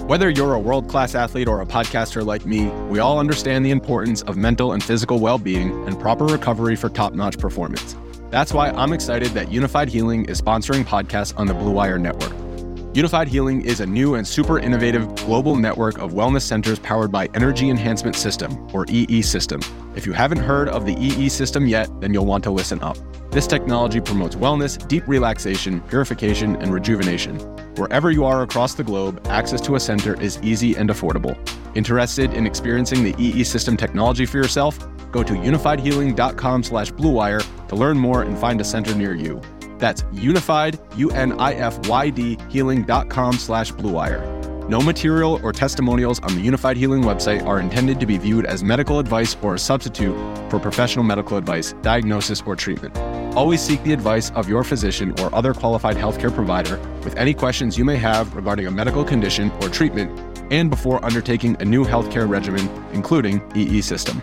Whether you're a world-class athlete or a podcaster like me, we all understand the importance of mental and physical well-being and proper recovery for top-notch performance. That's why I'm excited that Unified Healing is sponsoring podcasts on the Blue Wire Network. Unified Healing is a new and super innovative global network of wellness centers powered by Energy Enhancement System, or EE System. If you haven't heard of the EE System yet, then you'll want to listen up. This technology promotes wellness, deep relaxation, purification, and rejuvenation. Wherever you are across the globe, access to a center is easy and affordable. Interested in experiencing the EE System technology for yourself? Go to unifiedhealing.com/bluewire to learn more and find a center near you. That's unified, UNIFYD, healing.com/bluewire. No material or testimonials on the Unified Healing website are intended to be viewed as medical advice or a substitute for professional medical advice, diagnosis, or treatment. Always seek the advice of your physician or other qualified healthcare provider with any questions you may have regarding a medical condition or treatment and before undertaking a new healthcare regimen, including EE System.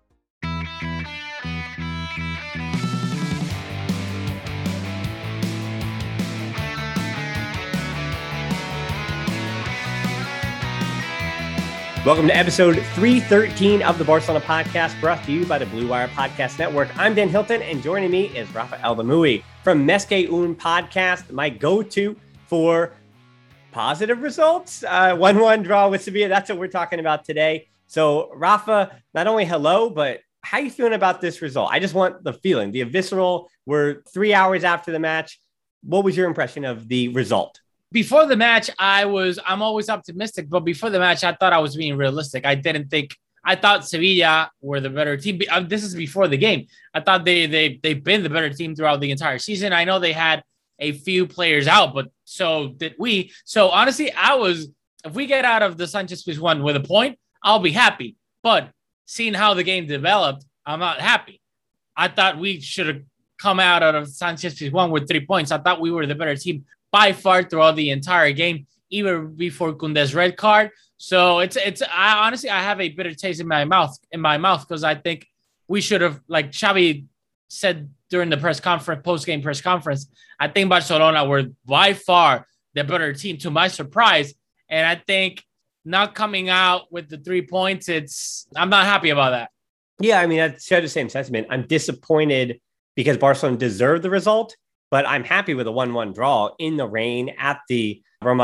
Welcome to episode 313 of the Barcelona Podcast, brought to you by the Blue Wire Podcast Network. I'm Dan Hilton, and joining me is Rafa Aldamoui from Mesque Un Podcast, my go-to for positive results. 1-1 draw with Sevilla. That's what we're talking about today. So, Rafa, not only hello, but how are you feeling about this result? I just want the feeling, the visceral. We're 3 hours after the match. What was your impression of the result? Before the match, I'm always optimistic, but before the match, I thought I was being realistic. I thought Sevilla were the better team. This is before the game. I thought they've been the better team throughout the entire season. I know they had a few players out, but so did we. So honestly, if we get out of the Sanchez-Pizjuan with a point, I'll be happy. But seeing how the game developed, I'm not happy. I thought we should have come out of Sanchez-Pizjuan with 3 points. I thought we were the better team by far throughout the entire game, even before Koundé's red card. So I have a bitter taste in my mouth because I think we should have, like Xavi said during the post-game press conference, I think Barcelona were by far the better team to my surprise. And I think not coming out with the 3 points, I'm not happy about that. Yeah, I mean, I share the same sentiment. I'm disappointed because Barcelona deserved the result. But I'm happy with a 1-1 draw in the rain at the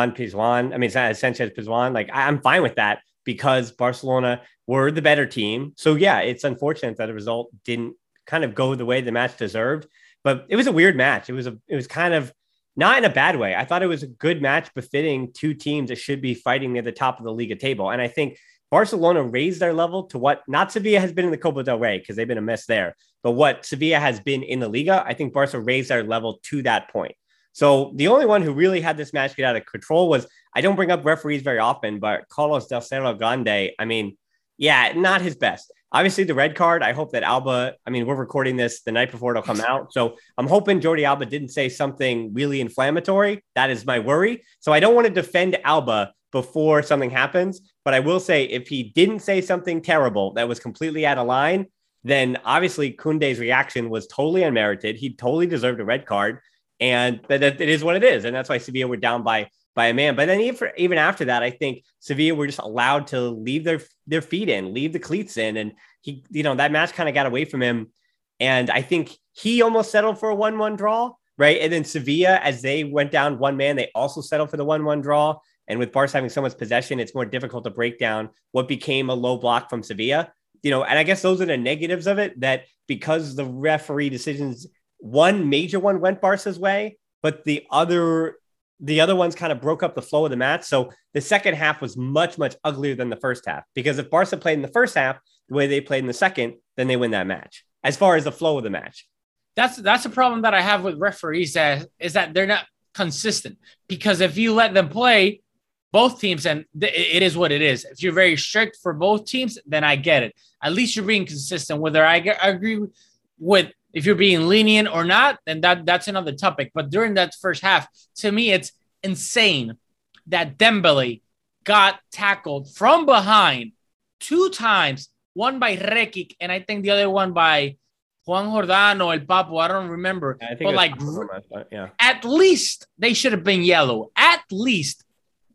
Sanchez-Pizjuan. Like, I'm fine with that because Barcelona were the better team. So, yeah, it's unfortunate that the result didn't kind of go the way the match deserved. But it was a weird match. It was kind of not in a bad way. I thought it was a good match befitting two teams that should be fighting near the top of the Liga table. And I think Barcelona raised their level to what not Sevilla has been in the Copa del Rey because they've been a mess there, but what Sevilla has been in the Liga. I think Barca raised their level to that point. So the only one who really had this match get out of control was, I don't bring up referees very often, but Carlos del Cerro Grande. I mean, yeah, not his best. Obviously the red card, I hope that Alba, we're recording this the night before it'll come out. So I'm hoping Jordi Alba didn't say something really inflammatory. That is my worry. So I don't want to defend Alba before something happens. But I will say, if he didn't say something terrible that was completely out of line, then obviously Koundé's reaction was totally unmerited. He totally deserved a red card. And that it is what it is. And that's why Sevilla were down by a man. But then even after that, I think Sevilla were just allowed to leave their feet in, leave the cleats in. And he, that match kind of got away from him. And I think he almost settled for a 1-1 draw, right? And then Sevilla, as they went down one man, they also settled for the 1-1 draw. And with Barca having so much possession, it's more difficult to break down what became a low block from Sevilla. And I guess those are the negatives of it, that because the referee decisions, one major one went Barca's way, but the other ones kind of broke up the flow of the match. So the second half was much, much uglier than the first half, because if Barca played in the first half the way they played in the second, then they win that match as far as the flow of the match. That's a problem that I have with referees, is that they're not consistent, because if you let them play both teams, and it is what it is. If you're very strict for both teams, then I get it. At least you're being consistent. Whether I agree with if you're being lenient or not, then that's another topic. But during that first half, to me, it's insane that Dembele got tackled from behind 2 times, one by Rekic, and I think the other one by Juan Jordano, El Papo, I don't remember. I think but at least they should have been yellow. At least.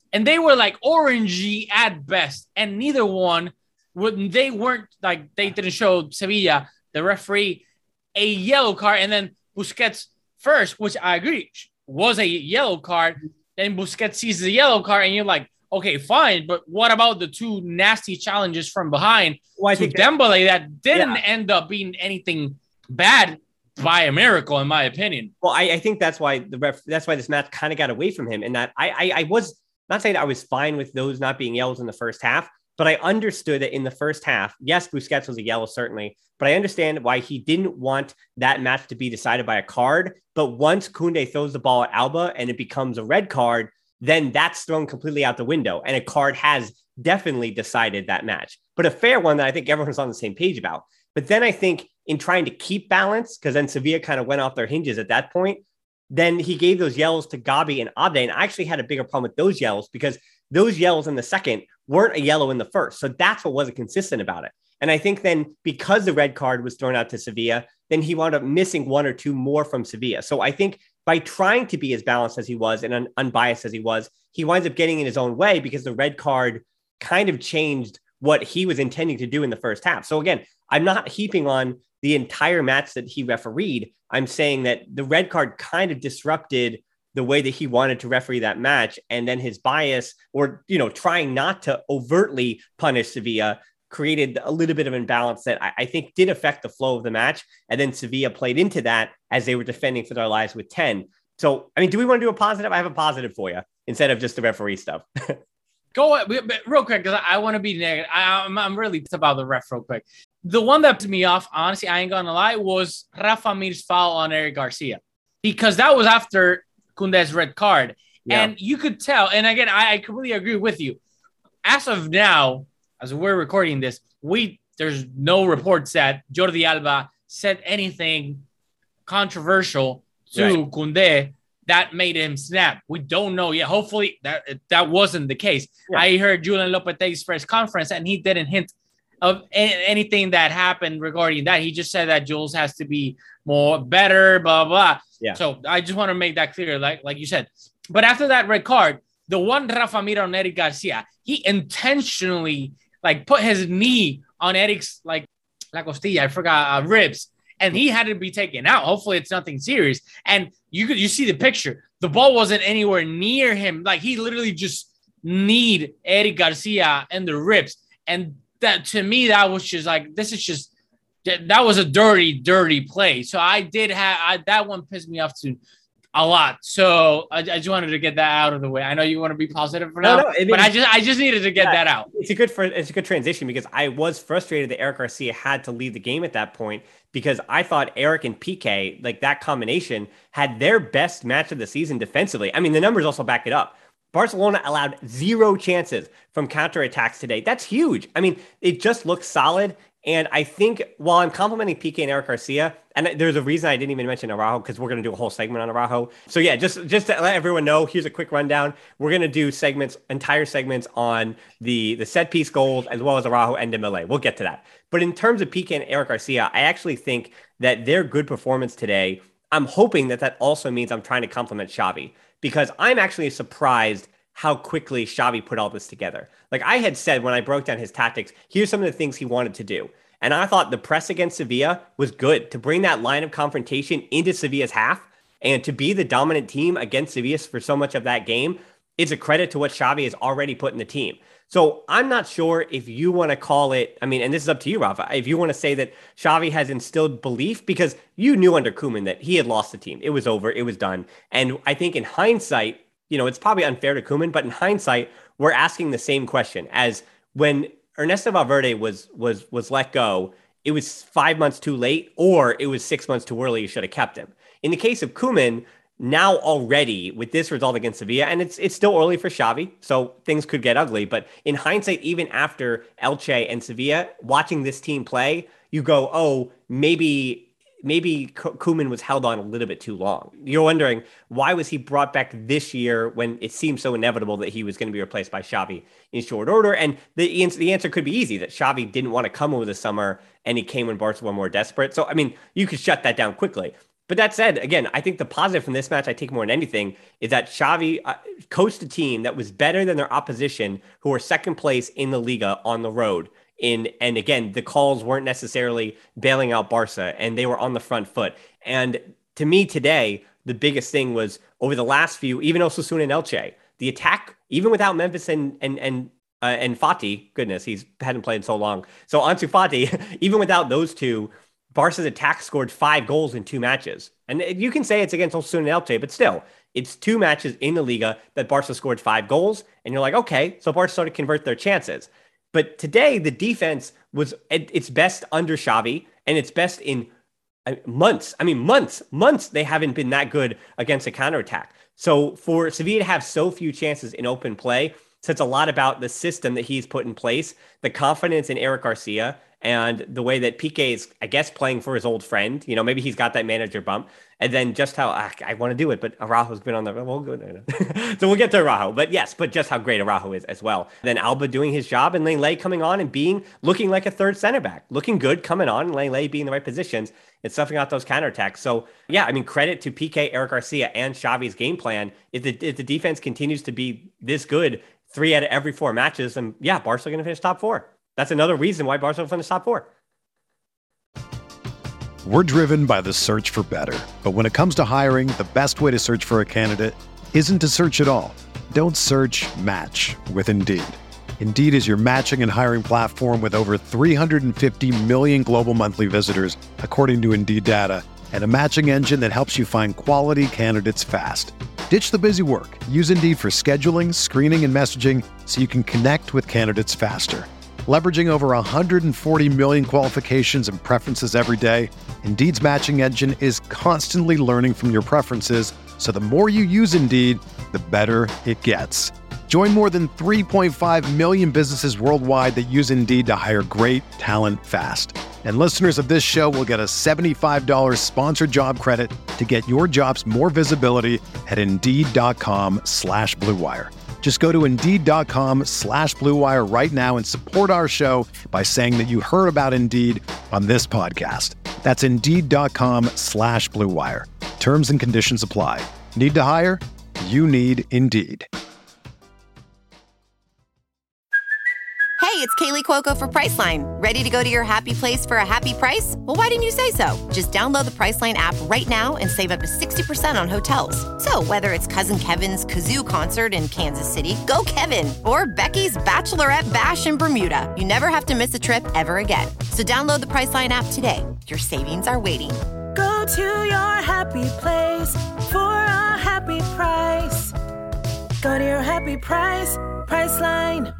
and they were like orangey at best, and neither one they weren't like they didn't show Sevilla, the referee, a yellow card, and then Busquets first, which I agree was a yellow card. Then Busquets sees the yellow card, and you're like, okay, fine, but what about the two nasty challenges from behind to Dembele that didn't end up being anything bad by a miracle, in my opinion? Well, I think that's why this match kind of got away from him, and that I was not saying I was fine with those not being yellows in the first half, but I understood that in the first half, yes, Busquets was a yellow, certainly, but I understand why he didn't want that match to be decided by a card. But once Koundé throws the ball at Alba and it becomes a red card, then that's thrown completely out the window. And a card has definitely decided that match, but a fair one that I think everyone's on the same page about. But then I think in trying to keep balance, because then Sevilla kind of went off their hinges at that point, then he gave those yellows to Gabi and Abde. And I actually had a bigger problem with those yellows because those yellows in the second weren't a yellow in the first. So that's what wasn't consistent about it. And I think then because the red card was thrown out to Sevilla, then he wound up missing one or two more from Sevilla. So I think by trying to be as balanced as he was and unbiased as he was, he winds up getting in his own way because the red card kind of changed what he was intending to do in the first half. So again, I'm not heaping on the entire match that he refereed. I'm saying that the red card kind of disrupted the way that he wanted to referee that match. And then his bias or, trying not to overtly punish Sevilla created a little bit of imbalance that I think did affect the flow of the match. And then Sevilla played into that as they were defending for their lives with 10. So, I mean, do we want to do a positive? I have a positive for you instead of just the referee stuff. Go real quick, because I want to be negative. I'm really pissed about the ref real quick. The one that pissed me off, honestly, I ain't gonna lie, was Rafa Mir's foul on Eric Garcia, because that was after Koundé's red card. Yeah. And you could tell, and again, I completely agree with you. As of now, as we're recording this, there's no reports that Jordi Alba said anything controversial to Koundé that made him snap. We don't know yet. Hopefully that wasn't the case. Yeah. I heard Julian Lopetegui's press conference, and he didn't hint of anything that happened regarding that. He just said that Jules has to be better, blah, blah. Yeah. So I just want to make that clear, like you said. But after that red card, the one Rafa Mir on Eric Garcia, he intentionally put his knee on Eric's la costilla, I forgot, ribs, and he had to be taken out. Hopefully it's nothing serious. And you see the picture. The ball wasn't anywhere near him. He literally just kneed Eric Garcia in the ribs. And that, to me, that was just that was a dirty play. So I did have that one pissed me off a lot. So I just wanted to get that out of the way. I know you want to be positive for now, but I just needed to get that out. It's a good transition, because I was frustrated that Eric Garcia had to leave the game at that point, because I thought Eric and Piqué, that combination, had their best match of the season defensively. I mean, the numbers also back it up. Barcelona allowed 0 chances from counterattacks today. That's huge. I mean, it just looks solid. And I think while I'm complimenting Piqué and Eric Garcia, and there's a reason I didn't even mention Araujo, because we're going to do a whole segment on Araujo. So yeah, just to let everyone know, here's a quick rundown. We're going to do entire segments on the set piece goals, as well as Araujo and Dembele. We'll get to that. But in terms of Piqué and Eric Garcia, I actually think that their good performance today, I'm hoping that also means I'm trying to compliment Xavi, because I'm actually surprised how quickly Xavi put all this together. I had said when I broke down his tactics, here's some of the things he wanted to do. And I thought the press against Sevilla was good, to bring that line of confrontation into Sevilla's half and to be the dominant team against Sevilla for so much of that game is a credit to what Xavi has already put in the team. So I'm not sure if you want to call it, and this is up to you, Rafa, if you want to say that Xavi has instilled belief, because you knew under Koeman that he had lost the team. It was over. It was done. And I think in hindsight, it's probably unfair to Koeman, but in hindsight, we're asking the same question as when Ernesto Valverde was let go. It was 5 months too late, or it was 6 months too early. You should have kept him. In the case of Koeman, now already with this result against Sevilla, and it's still early for Xavi, so things could get ugly. But in hindsight, even after Elche and Sevilla, watching this team play, you go, oh, maybe Koeman was held on a little bit too long. You're wondering, why was he brought back this year when it seemed so inevitable that he was going to be replaced by Xavi in short order? And the answer could be easy, that Xavi didn't want to come over the summer and he came when Barca were more desperate. So, you could shut that down quickly. But that said, again, I think the positive from this match I take more than anything is that Xavi coached a team that was better than their opposition, who were second place in the Liga on the road. And again, the calls weren't necessarily bailing out Barca, and they were on the front foot. And to me today, the biggest thing was over the last few, even Osasuna and Elche, the attack, even without Memphis and Fati, goodness, he hadn't played in so long. So Ansu Fati, even without those two, Barca's attack scored 5 goals in 2 matches. And you can say it's against Osasuna and Elche, but still, it's 2 matches in the Liga that Barca scored 5 goals. And you're like, okay, so Barca started to convert their chances. But today, the defense was at its best under Xavi, and its best in months. I mean, months they haven't been that good against a counterattack. So for Sevilla to have so few chances in open play says a lot about the system that he's put in place, the confidence in Eric Garcia, and the way that Piqué is, I guess, playing for his old friend. You know, maybe he's got that manager bump. And then just how I want to do it, but Araujo's been on the well, good. So we'll get to Araujo. But yes, but just how great Araujo is as well. Then Alba doing his job, and Lenglet coming on and looking like a third center back, looking good coming on, and Lenglet being in the right positions and stuffing out those counterattacks. So yeah, I mean, credit to Piqué, Eric Garcia, and Xavi's game plan. If the defense continues to be this good 3 out of every 4 matches, and yeah, Barca are going to finish top 4. That's another reason why Barca will finish top 4. We're driven by the search for better. But when it comes to hiring, the best way to search for a candidate isn't to search at all. Don't search, match with Indeed. Indeed is your matching and hiring platform with over 350 million global monthly visitors, according to Indeed data, and a matching engine that helps you find quality candidates fast. Ditch the busy work. Use Indeed for scheduling, screening, and messaging so you can connect with candidates faster. Leveraging over 140 million qualifications and preferences every day, Indeed's matching engine is constantly learning from your preferences, so the more you use Indeed, the better it gets. Join more than 3.5 million businesses worldwide that use Indeed to hire great talent fast. And listeners of this show will get a $75 sponsored job credit to get your jobs more visibility at Indeed.com/Blue Wire. Just go to Indeed.com/Blue Wire right now and support our show by saying that you heard about Indeed on this podcast. That's Indeed.com/Blue Wire. Terms and conditions apply. Need to hire? You need Indeed. Hey, it's Kaylee Cuoco for Priceline. Ready to go to your happy place for a happy price? Well, why didn't you say so? Just download the Priceline app right now and save up to 60% on hotels. So whether it's Cousin Kevin's Kazoo Concert in Kansas City, go Kevin, or Becky's Bachelorette Bash in Bermuda, you never have to miss a trip ever again. So download the Priceline app today. Your savings are waiting. Go to your happy place for a happy price. Go to your happy price, Priceline.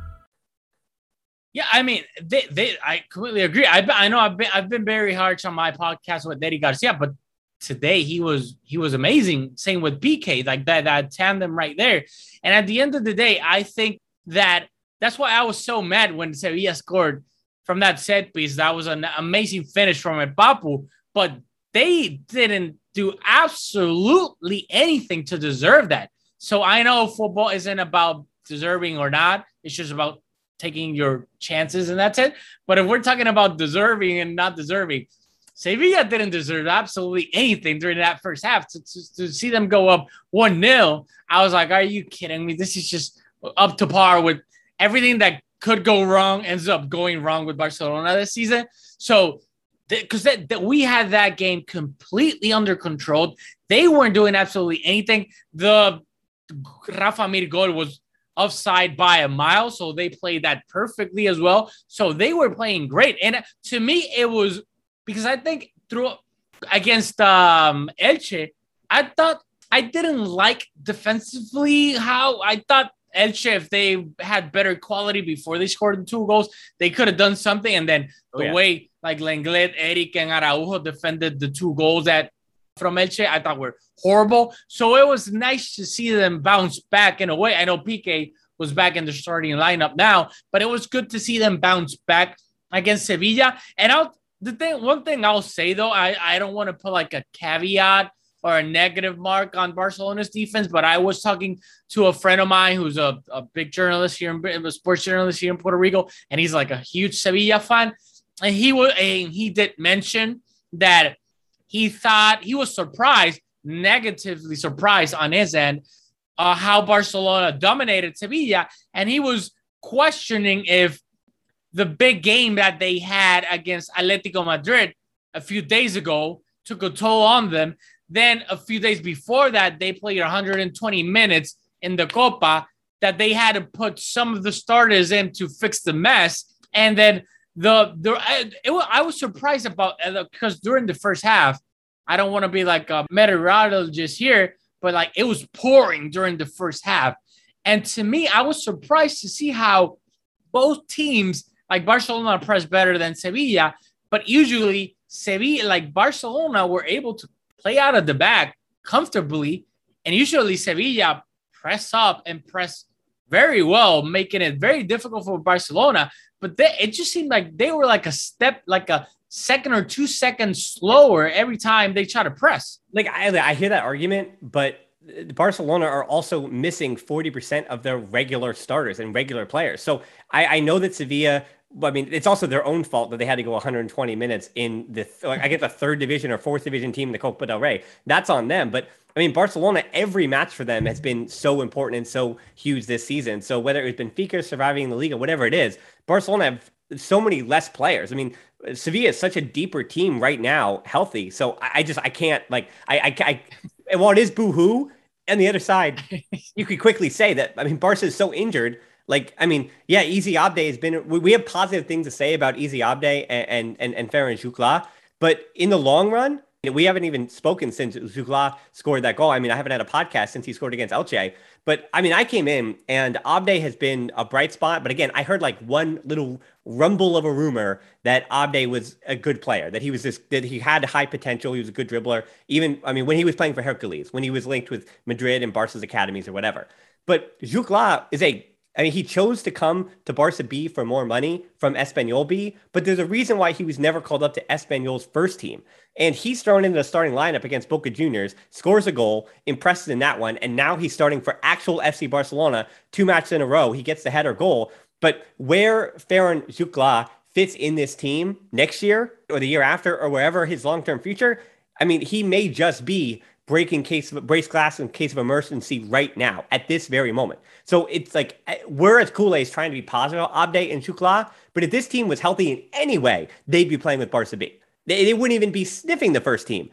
Yeah, I mean, I completely agree. I know I've been very harsh on my podcast with Eddie Garcia, but today he was amazing. Same with Piqué, like that tandem right there. And at the end of the day, I think that's why I was so mad when Sevilla scored from that set piece. That was an amazing finish from Papu, but they didn't do absolutely anything to deserve that. So I know football isn't about deserving or not. It's just about taking your chances, and that's it. But if we're talking about deserving and not deserving, Sevilla didn't deserve absolutely anything during that first half. To see them go up 1-0, I was like, are you kidding me? This is just up to par with everything that could go wrong ends up going wrong with Barcelona this season. So because we had that game completely under control. They weren't doing absolutely anything. The Rafa Mir goal was offside by a mile, so they played that perfectly as well. So they were playing great. And to me, it was because I think against Elche, I thought I didn't like defensively how I thought Elche, if they had better quality before they scored the 2 goals, they could have done something. And then the way like Lenglet, Eric, and Araujo defended the 2 goals from Elche, I thought were horrible. So it was nice to see them bounce back in a way. I know Piqué was back in the starting lineup now, but it was good to see them bounce back against Sevilla. And one thing I'll say though, I don't want to put like a caveat or a negative mark on Barcelona's defense, but I was talking to a friend of mine who's a big journalist here, a sports journalist here in Puerto Rico, and he's like a huge Sevilla fan. And he did mention that he thought he was surprised, negatively surprised on his end, how Barcelona dominated Sevilla. And he was questioning if the big game that they had against Atletico Madrid a few days ago took a toll on them. Then a few days before that, they played 120 minutes in the Copa, that they had to put some of the starters in to fix the mess. And then I was surprised about, because during the first half, I don't want to be like a meteorologist here, but like it was pouring during the first half. And to me, I was surprised to see how both teams, like Barcelona, pressed better than Sevilla, but usually Sevilla, like Barcelona, were able to play out of the back comfortably, and usually Sevilla press up and press very well, making it very difficult for Barcelona. But it just seemed like they were like a second or 2 seconds slower every time they try to press. Like I hear that argument, but Barcelona are also missing 40% of their regular starters and regular players. So I know that Sevilla, I mean, it's also their own fault that they had to go 120 minutes in the third division or fourth division team in the Copa del Rey. That's on them. But I mean, Barcelona, every match for them has been so important and so huge this season. So whether it's Benfica surviving in the Liga, whatever it is, Barcelona have so many less players. I mean, Sevilla is such a deeper team right now, healthy. So I can't, like, while it is boo-hoo, on the other side, you could quickly say that, I mean, Barca is so injured. Like, I mean, yeah, Easy Abde has been, we have positive things to say about Easy Abde and Ferran Jucla, but in the long run, we haven't even spoken since Jucla scored that goal. I mean, I haven't had a podcast since he scored against Elche, but I mean, I came in and Abde has been a bright spot. But again, I heard like one little rumble of a rumor that Abde was a good player, that he had high potential. He was a good dribbler. Even, I mean, when he was playing for Hercules, when he was linked with Madrid and Barca's academies or whatever. But Jucla he chose to come to Barca B for more money from Espanyol B, but there's a reason why he was never called up to Espanyol's first team. And he's thrown into the starting lineup against Boca Juniors, scores a goal, impresses in that one, and now he's starting for actual FC Barcelona 2 matches in a row. He gets the header goal. But where Ferran Jucla fits in this team next year or the year after or wherever his long-term future, I mean, he may just be breaking brace glass in case of emergency right now at this very moment. So it's like we're as Kool-Aid trying to be positive about Abde and Jucla, but if this team was healthy in any way, they'd be playing with Barca B. They wouldn't even be sniffing the first team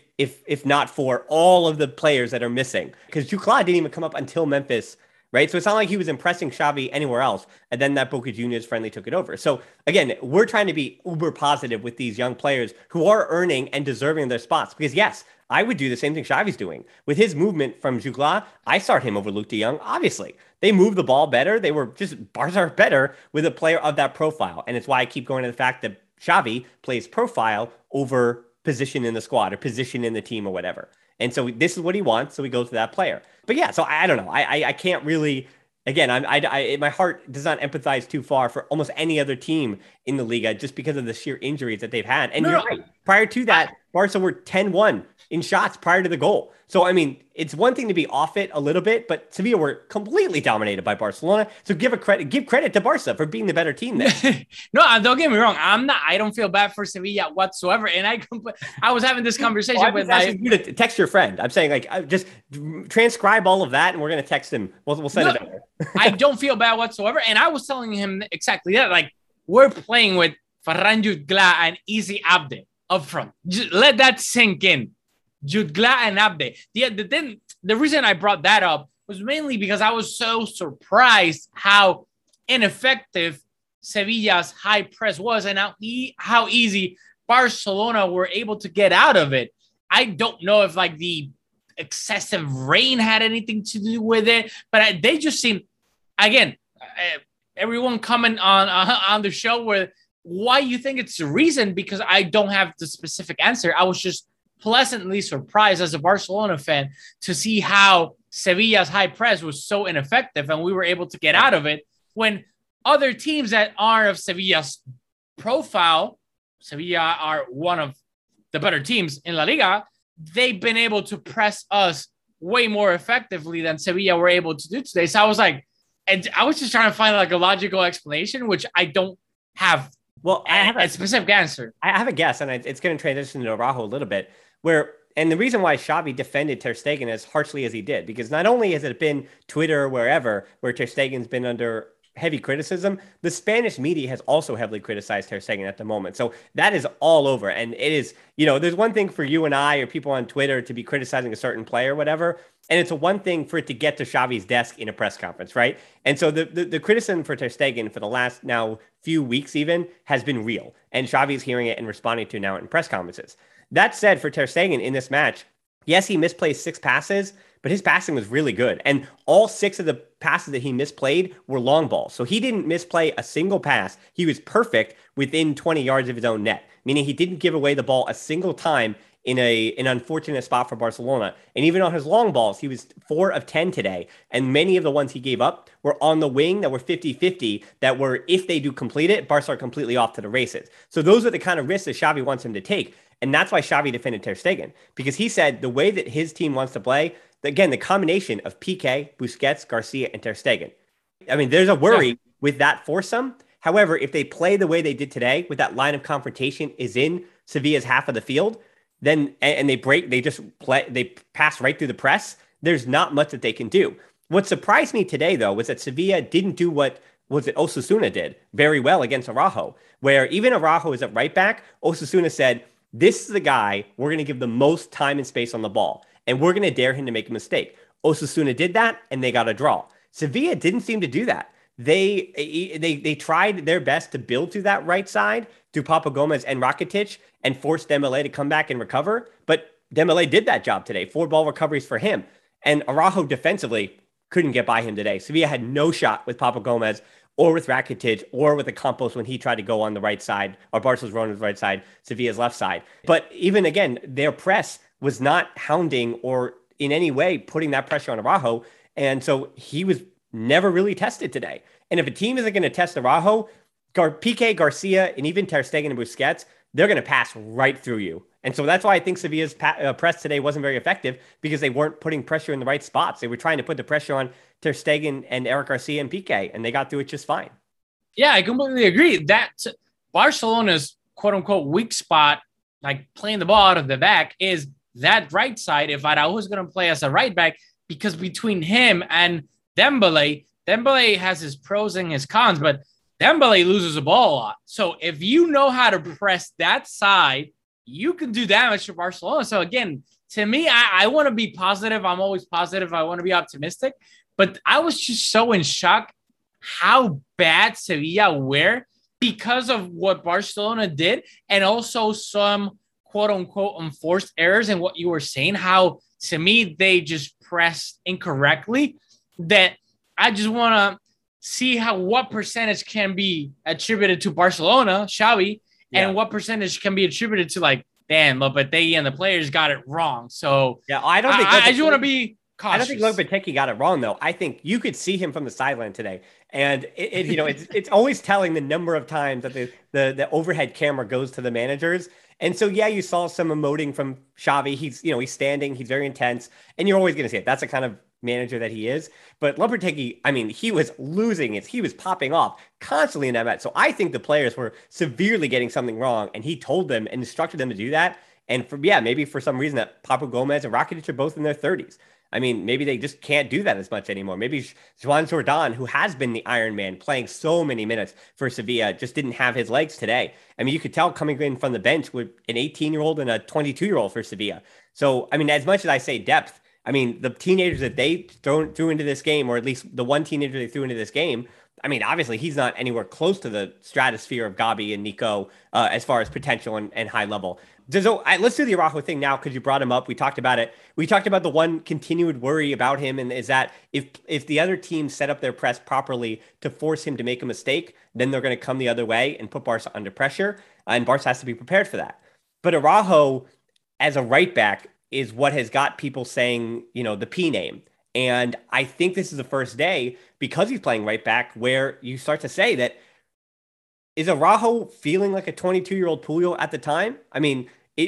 if not for all of the players that are missing. Because Jucla didn't even come up until Memphis, right? So it's not like he was impressing Xavi anywhere else, and then that Boca Juniors friendly took it over. So again, we're trying to be uber positive with these young players who are earning and deserving their spots. Because yes, I would do the same thing Xavi's doing. With his movement from Jucla, I start him over Luke de Jong, obviously. They move the ball better. Barca are better with a player of that profile. And it's why I keep going to the fact that Xavi plays profile over position in the squad or position in the team or whatever. And so this is what he wants, so he goes to that player. But yeah, so I don't know. I can't really, again, my heart does not empathize too far for almost any other team in the Liga just because of the sheer injuries that they've had. And you're right. Prior to that, Barca were 10-1 in shots prior to the goal. So, I mean, it's one thing to be off it a little bit, but Sevilla were completely dominated by Barcelona. So give credit to Barca for being the better team there. No, don't get me wrong. I don't feel bad for Sevilla whatsoever. And I was having this conversation with you to text your friend. I'm saying like, just transcribe all of that and we're going to text him. We'll send it over. I don't feel bad whatsoever. And I was telling him exactly that. Like, we're playing with Ferran Jucla and Easy Abde up front. Just let that sink in. Jucla and Abde. The reason I brought that up was mainly because I was so surprised how ineffective Sevilla's high press was and how easy Barcelona were able to get out of it. I don't know if like the excessive rain had anything to do with it, but they just seemed, again, everyone comment on the show where why you think it's the reason, because I don't have the specific answer. I was just pleasantly surprised as a Barcelona fan to see how Sevilla's high press was so ineffective and we were able to get out of it when other teams that are of Sevilla's profile, Sevilla are one of the better teams in La Liga, they've been able to press us way more effectively than Sevilla were able to do today. So I was like, and I was just trying to find like a logical explanation, which I don't have. Well, I have a specific answer. I have a guess, and it's going to transition to Araujo a little bit. And the reason why Xavi defended Ter Stegen as harshly as he did, because not only has it been Twitter or wherever where Ter Stegen's been under heavy criticism, the Spanish media has also heavily criticized Ter Stegen at the moment. So that is all over. And it is, there's one thing for you and I or people on Twitter to be criticizing a certain player or whatever. And it's a one thing for it to get to Xavi's desk in a press conference, right? And so the criticism for Ter Stegen for the last now few weeks even has been real. And Xavi's hearing it and responding to now in press conferences. That said, for Ter Stegen in this match, yes, he misplaced 6 passes, but his passing was really good. And all 6 of the passes that he misplayed were long balls. So he didn't misplay a single pass. He was perfect within 20 yards of his own net, meaning he didn't give away the ball a single time in an unfortunate spot for Barcelona. And even on his long balls, he was 4 of 10 today. And many of the ones he gave up were on the wing that were 50-50, that were, if they do complete it, Barca are completely off to the races. So those are the kind of risks that Xavi wants him to take. And that's why Xavi defended Ter Stegen, because he said the way that his team wants to play, again, the combination of Piqué, Busquets, Garcia, and Ter Stegen. I mean, there's a worry with that foursome. However, if they play the way they did today, with that line of confrontation is in Sevilla's half of the field, then and they pass right through the press, there's not much that they can do. What surprised me today, though, was that Sevilla didn't do what Osasuna did very well against Araujo, where even Araujo is at right back, Osasuna said, this is the guy we're going to give the most time and space on the ball, and we're going to dare him to make a mistake. Osasuna did that, and they got a draw. Sevilla didn't seem to do that. They tried their best to build to that right side through Papa Gomez and Rakitic and force Dembélé to come back and recover. But Dembélé did that job today. 4 ball recoveries for him. And Araujo defensively couldn't get by him today. Sevilla had no shot with Papa Gomez or with Rakitic or with the Campos when he tried to go on the right side, or Barcelona's right side, Sevilla's left side. But even again, their press was not hounding or in any way putting that pressure on Araujo. And so he was never really tested today. And if a team isn't going to test Araujo, Piqué, Garcia, and even Ter Stegen and Busquets, they're going to pass right through you. And so that's why I think Sevilla's press today wasn't very effective, because they weren't putting pressure in the right spots. They were trying to put the pressure on Ter Stegen and Eric Garcia and Piqué, and they got through it just fine. Yeah, I completely agree. That Barcelona's quote-unquote weak spot, like playing the ball out of the back, is that right side. If Araujo is going to play as a right back, because between him and Dembélé has his pros and his cons, but Dembélé loses the ball a lot. So if you know how to press that side, you can do damage to Barcelona. So again, to me, I want to be positive. I'm always positive. I want to be optimistic. But I was just so in shock how bad Sevilla were because of what Barcelona did, and also some quote-unquote enforced errors in what you were saying, how, to me, they just pressed incorrectly, that I just want to see what percentage can be attributed to Barcelona, Xavi, and what percentage can be attributed to, like, Dan Lopetegui and the players got it wrong. So yeah, I don't think I just want to be cautious. I don't think Lopetegui got it wrong, though. I think you could see him from the sideline today, and it's always telling the number of times that the overhead camera goes to the managers. And so, yeah, you saw some emoting from Xavi. He's standing, he's very intense, and you're always going to see it. That's the kind of manager that he is. But Lopetegui, I mean, he was losing it. He was popping off constantly in that match. So I think the players were severely getting something wrong, and he told them and instructed them to do that. And maybe for some reason that Papa Gomez and Rakitic are both in their 30s. I mean, maybe they just can't do that as much anymore. Maybe Juan Jordan, who has been the Iron Man, playing so many minutes for Sevilla, just didn't have his legs today. I mean, you could tell coming in from the bench with an 18-year-old and a 22-year-old for Sevilla. So, I mean, as much as I say depth, I mean, the teenagers that they threw into this game, or at least the one teenager they threw into this game, I mean, obviously he's not anywhere close to the stratosphere of Gabi and Nico as far as potential and high level. So let's do the Araujo thing now, because you brought him up. We talked about it. We talked about the one continued worry about him, and is that if the other team set up their press properly to force him to make a mistake, then they're going to come the other way and put Barca under pressure, and Barca has to be prepared for that. But Araujo, as a right back, is what has got people saying, the P name. And I think this is the first day, because he's playing right back, where you start to say that, is Araujo feeling like a 22-year-old Puyol at the time? I mean, it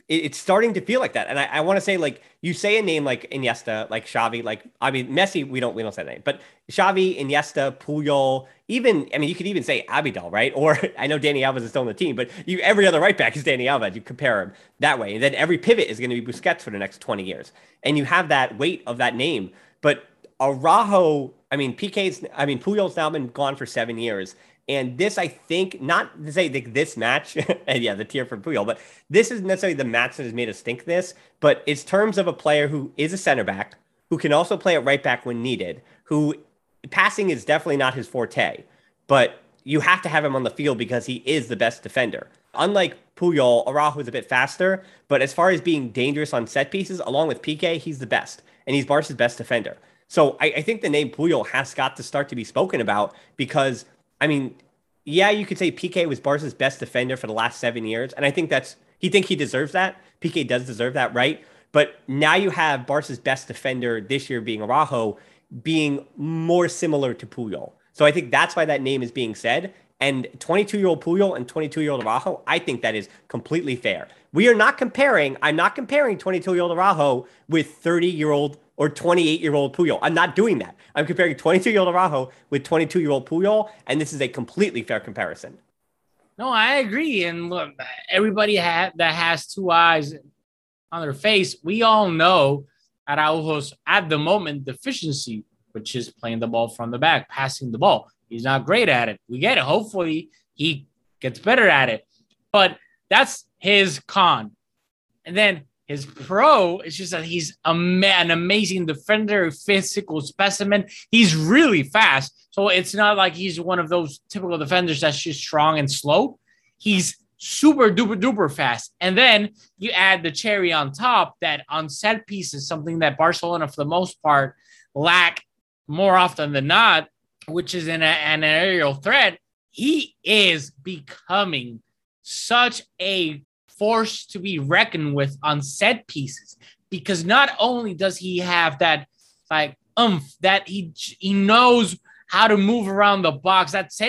it's starting to feel like that. And I want to say, like, you say a name like Iniesta, like Xavi, like, I mean, Messi, we don't say that name, but Xavi, Iniesta, Puyol, even, I mean, you could even say Abidal, right? Or I know Dani Alves is still on the team, but every other right back is Dani Alves. You compare him that way. And then every pivot is going to be Busquets for the next 20 years. And you have that weight of that name. But Araujo, I mean, Puyol's now been gone for 7 years. And this, I think, not to say like this match, and yeah, the tier for Puyol, but this isn't necessarily the match that has made us think this, but it's terms of a player who is a center back, who can also play at right back when needed, who passing is definitely not his forte, but you have to have him on the field because he is the best defender. Unlike Puyol, Araujo is a bit faster, but as far as being dangerous on set pieces, along with Piqué, he's the best, and he's Barca's best defender. So I think the name Puyol has got to start to be spoken about because, I mean, yeah, you could say Piqué was Barca's best defender for the last 7 years. And I think he deserves that. Piqué does deserve that, right? But now you have Barca's best defender this year being Araujo, being more similar to Puyol. So I think that's why that name is being said. And 22-year-old Puyol and 22-year-old Araujo, I think that is completely fair. I'm not comparing 22-year-old Araujo with 30-year-old or 28-year-old Puyol. I'm not doing that. I'm comparing 22-year-old Araujo with 22-year-old Puyol, and this is a completely fair comparison. No, I agree. And look, everybody that has two eyes on their face, we all know Araujo's, at the moment, deficiency, which is playing the ball from the back, passing the ball. He's not great at it. We get it. Hopefully, he gets better at it. But that's his con. And then his pro is just that he's an amazing defender, physical specimen. He's really fast. So it's not like he's one of those typical defenders that's just strong and slow. He's super duper duper fast. And then you add the cherry on top that on set pieces, something that Barcelona, for the most part, lack more often than not, which is an aerial threat. He is becoming such a force to be reckoned with on set pieces, because not only does he have that like that he knows how to move around the box. That said,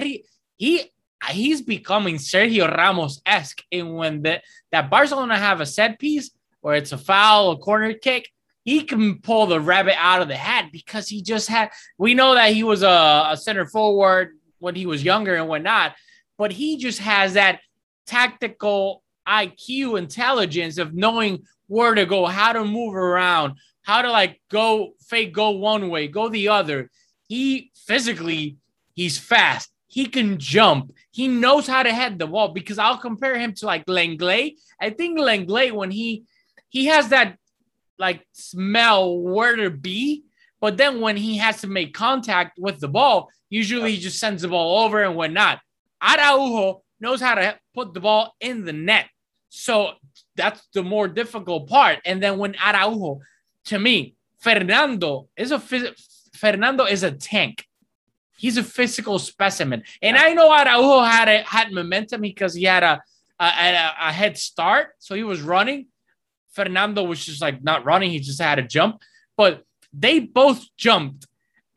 he's becoming Sergio Ramos-esque. And when that Barcelona have a set piece where it's a foul, a corner kick, he can pull the rabbit out of the hat because he just had. We know that he was a center forward when he was younger and whatnot, but he just has that tactical IQ intelligence of knowing where to go, how to move around, how to like go one way, go the other. He's fast. He can jump. He knows how to head the ball, because I'll compare him to like Lenglet. I think Lenglet, when he has that like smell where to be, but then when he has to make contact with the ball, usually he just sends the ball over and whatnot. Araujo knows how to put the ball in the net. So that's the more difficult part. And then when Araujo, to me, Fernando is a tank. He's a physical specimen. And I know Araujo had momentum because he had a head start. So he was running. Fernando was just like not running. He just had a jump. But they both jumped.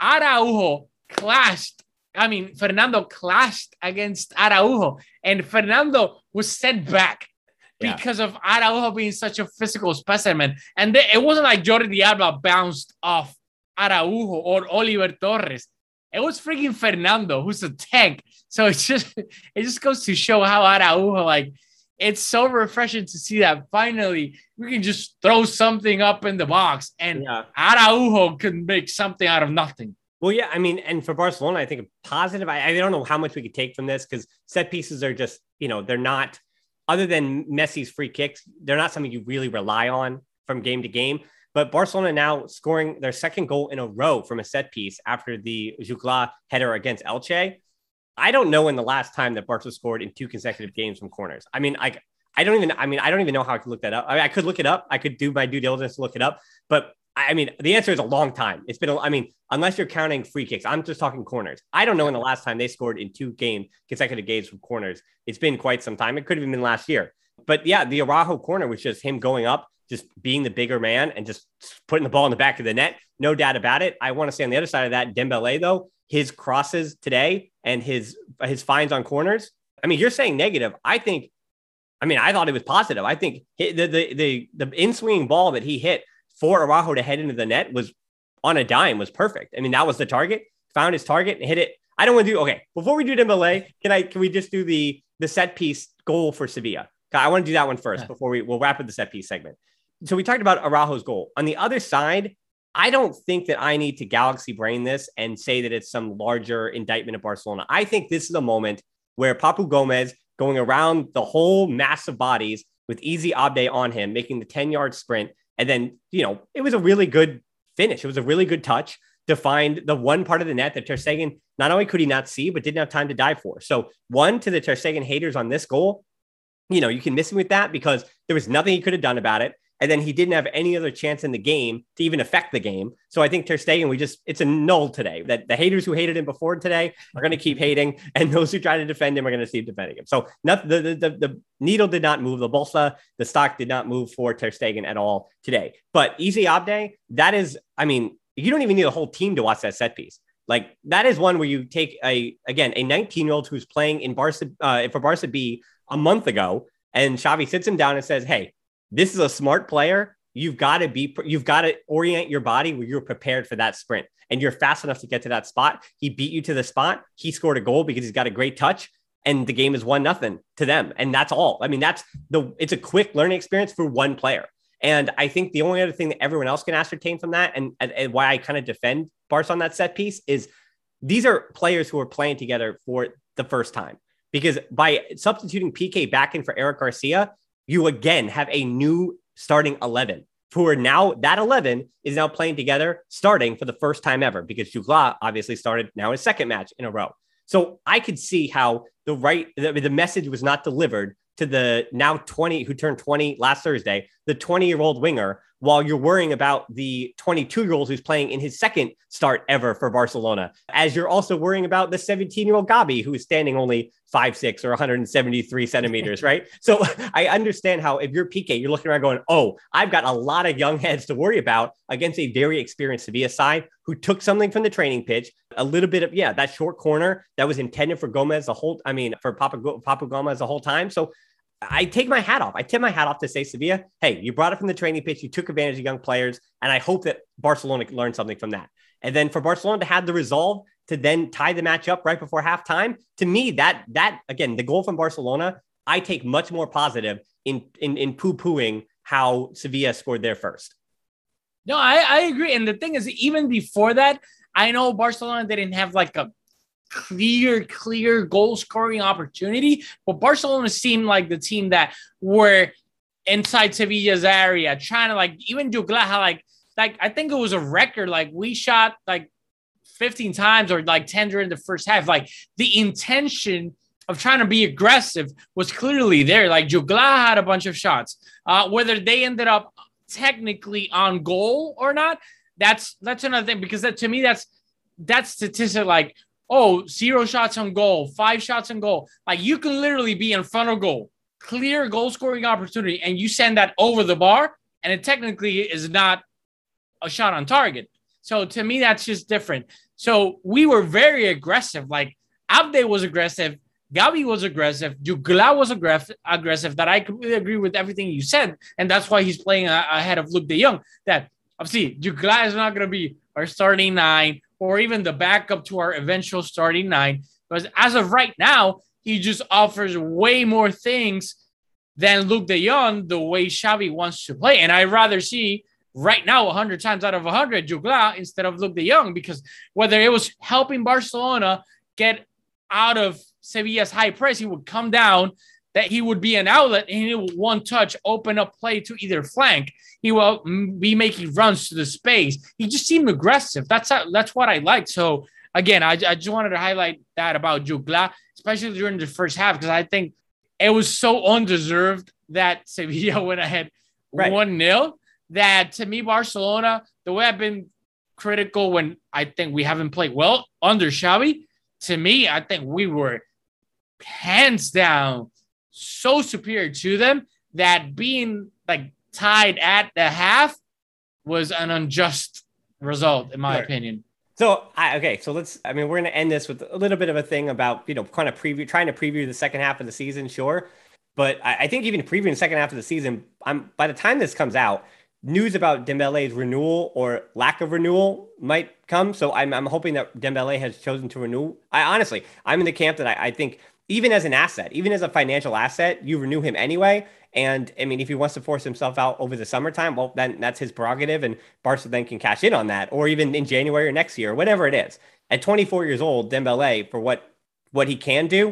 Fernando clashed against Araujo. And Fernando was sent back because of Araujo being such a physical specimen. And it wasn't like Jordi Alba bounced off Araujo or Oliver Torres. It was freaking Fernando, who's a tank. So it just goes to show how Araujo, like, it's so refreshing to see that finally we can just throw something up in the box and Araujo can make something out of nothing. Well, yeah, I mean, and for Barcelona, I think a positive, I don't know how much we could take from this, because set pieces are just, they're not, other than Messi's free kicks, they're not something you really rely on from game to game. But Barcelona now scoring their second goal in a row from a set piece after the Jucla header against Elche. I don't know when the last time that Barca scored in 2 consecutive games from corners. I don't even know how I could look that up. I could look it up. I could do my due diligence to look it up. But the answer is a long time. It's been, unless you're counting free kicks, I'm just talking corners. I don't know when the last time they scored in 2 consecutive games from corners. It's been quite some time. It could have even been last year. But yeah, the Araujo corner was just him going up, just being the bigger man and just putting the ball in the back of the net. No doubt about it. I want to say on the other side of that, Dembele, though, his crosses today and his finds on corners. You're saying negative. I think I mean, I thought it was positive. I think the in-swinging ball that he hit for Araujo to head into the net was on a dime, was perfect. I mean, that was the target, found his target and hit it. I don't want to do, okay, before we do Dembele, can we just do the set piece goal for Sevilla? I want to do that one first before we'll wrap up the set piece segment. So we talked about Araujo's goal. On the other side, I don't think that I need to galaxy brain this and say that it's some larger indictment of Barcelona. I think this is a moment where Papu Gomez going around the whole mass of bodies with Easy Abde on him, making the 10-yard sprint. And then, it was a really good finish. It was a really good touch to find the one part of the net that Ter Stegen, not only could he not see, but didn't have time to dive for. So one, to the Ter Stegen haters on this goal, you can miss him with that because there was nothing he could have done about it. And then he didn't have any other chance in the game to even affect the game. So I think Ter Stegen, it's a null today. That the haters who hated him before today are going to keep hating, and those who try to defend him are going to keep defending him. So the needle did not move. The bolsa, the stock did not move for Ter Stegen at all today. But Easy Abde, that is, I mean, you don't even need a whole team to watch that set piece. Like, that is one where you take a 19-year-old who's playing in Barca for Barca B a month ago, and Xavi sits him down and says, hey, this is a smart player. You've got to orient your body where you're prepared for that sprint and you're fast enough to get to that spot. He beat you to the spot. He scored a goal because he's got a great touch, and the game is 1-0 to them. And that's all. I mean, it's a quick learning experience for one player. And I think the only other thing that everyone else can ascertain from that, and why I kind of defend Barca on that set piece, is these are players who are playing together for the first time. Because by substituting PK back in for Eric Garcia, you again have a new starting 11 who are now, that 11 is now playing together starting for the first time ever, because Jugla obviously started now his second match in a row. So I could see how the message was not delivered to the now 20, who turned 20 last Thursday, the 20-year-old winger, while you're worrying about the 22-year-old who's playing in his second start ever for Barcelona, as you're also worrying about the 17-year-old Gabi, who is standing only 5'6" or 173 centimeters, right? So I understand how, if you're PK, you're looking around going, oh, I've got a lot of young heads to worry about against a very experienced Sevilla side who took something from the training pitch, a little bit of, that short corner that was intended for Gomez for Papu Gomez the whole time. So I take my hat off. I tip my hat off to say, Sevilla, hey, you brought it from the training pitch. You took advantage of young players. And I hope that Barcelona can learn something from that. And then for Barcelona to have the resolve to then tie the match up right before halftime, to me, that again, the goal from Barcelona, I take much more positive in poo-pooing how Sevilla scored their first. No, I agree. And the thing is, even before that, I know Barcelona didn't have like a clear goal scoring opportunity, but Barcelona seemed like the team that were inside Sevilla's area, trying to, like, even Jugla had like I think it was a record, like we shot like 15 times or like 10 during the first half. Like, the intention of trying to be aggressive was clearly there. Like, Jugla had a bunch of shots, whether they ended up technically on goal or not, that's another thing, because that, to me, that's statistic, like, oh, 0 shots on goal, 5 shots on goal. Like, you can literally be in front of goal, clear goal scoring opportunity, and you send that over the bar, and it technically is not a shot on target. So to me, that's just different. So we were very aggressive. Like, Abde was aggressive, Gabi was aggressive, Jugla was aggressive. That I completely agree with everything you said, and that's why he's playing ahead of Luuk de Jong. That, obviously, Jugla is not going to be our starting 9, or even the backup to our eventual starting 9. Because as of right now, he just offers way more things than Luuk de Jong, the way Xavi wants to play. And I'd rather see right now 100 times out of 100 Jugla instead of Luuk de Jong, because whether it was helping Barcelona get out of Sevilla's high press, he would come down, that he would be an outlet, and he would one touch open up play to either flank. He will be making runs to the space. He just seemed aggressive. That's what I liked. So again, I just wanted to highlight that about Jugla, especially during the first half, because I think it was so undeserved that Sevilla went ahead 1-0. That, to me, Barcelona, the way I've been critical when I think we haven't played well under Xavi, to me, I think we were hands down so superior to them, that being like tied at the half was an unjust result, in my opinion. So, we're going to end this with a little bit of a thing about, kind of trying to preview the second half of the season, sure. But I think even previewing the second half of the season, by the time this comes out, news about Dembele's renewal or lack of renewal might come. So I'm hoping that Dembele has chosen to renew. I'm in the camp that I think even as an asset, even as a financial asset, you renew him anyway. And I mean, if he wants to force himself out over the summertime, well, then that's his prerogative, and Barca then can cash in on that, or even in January or next year, whatever it is. At 24 years old, Dembele, for what he can do,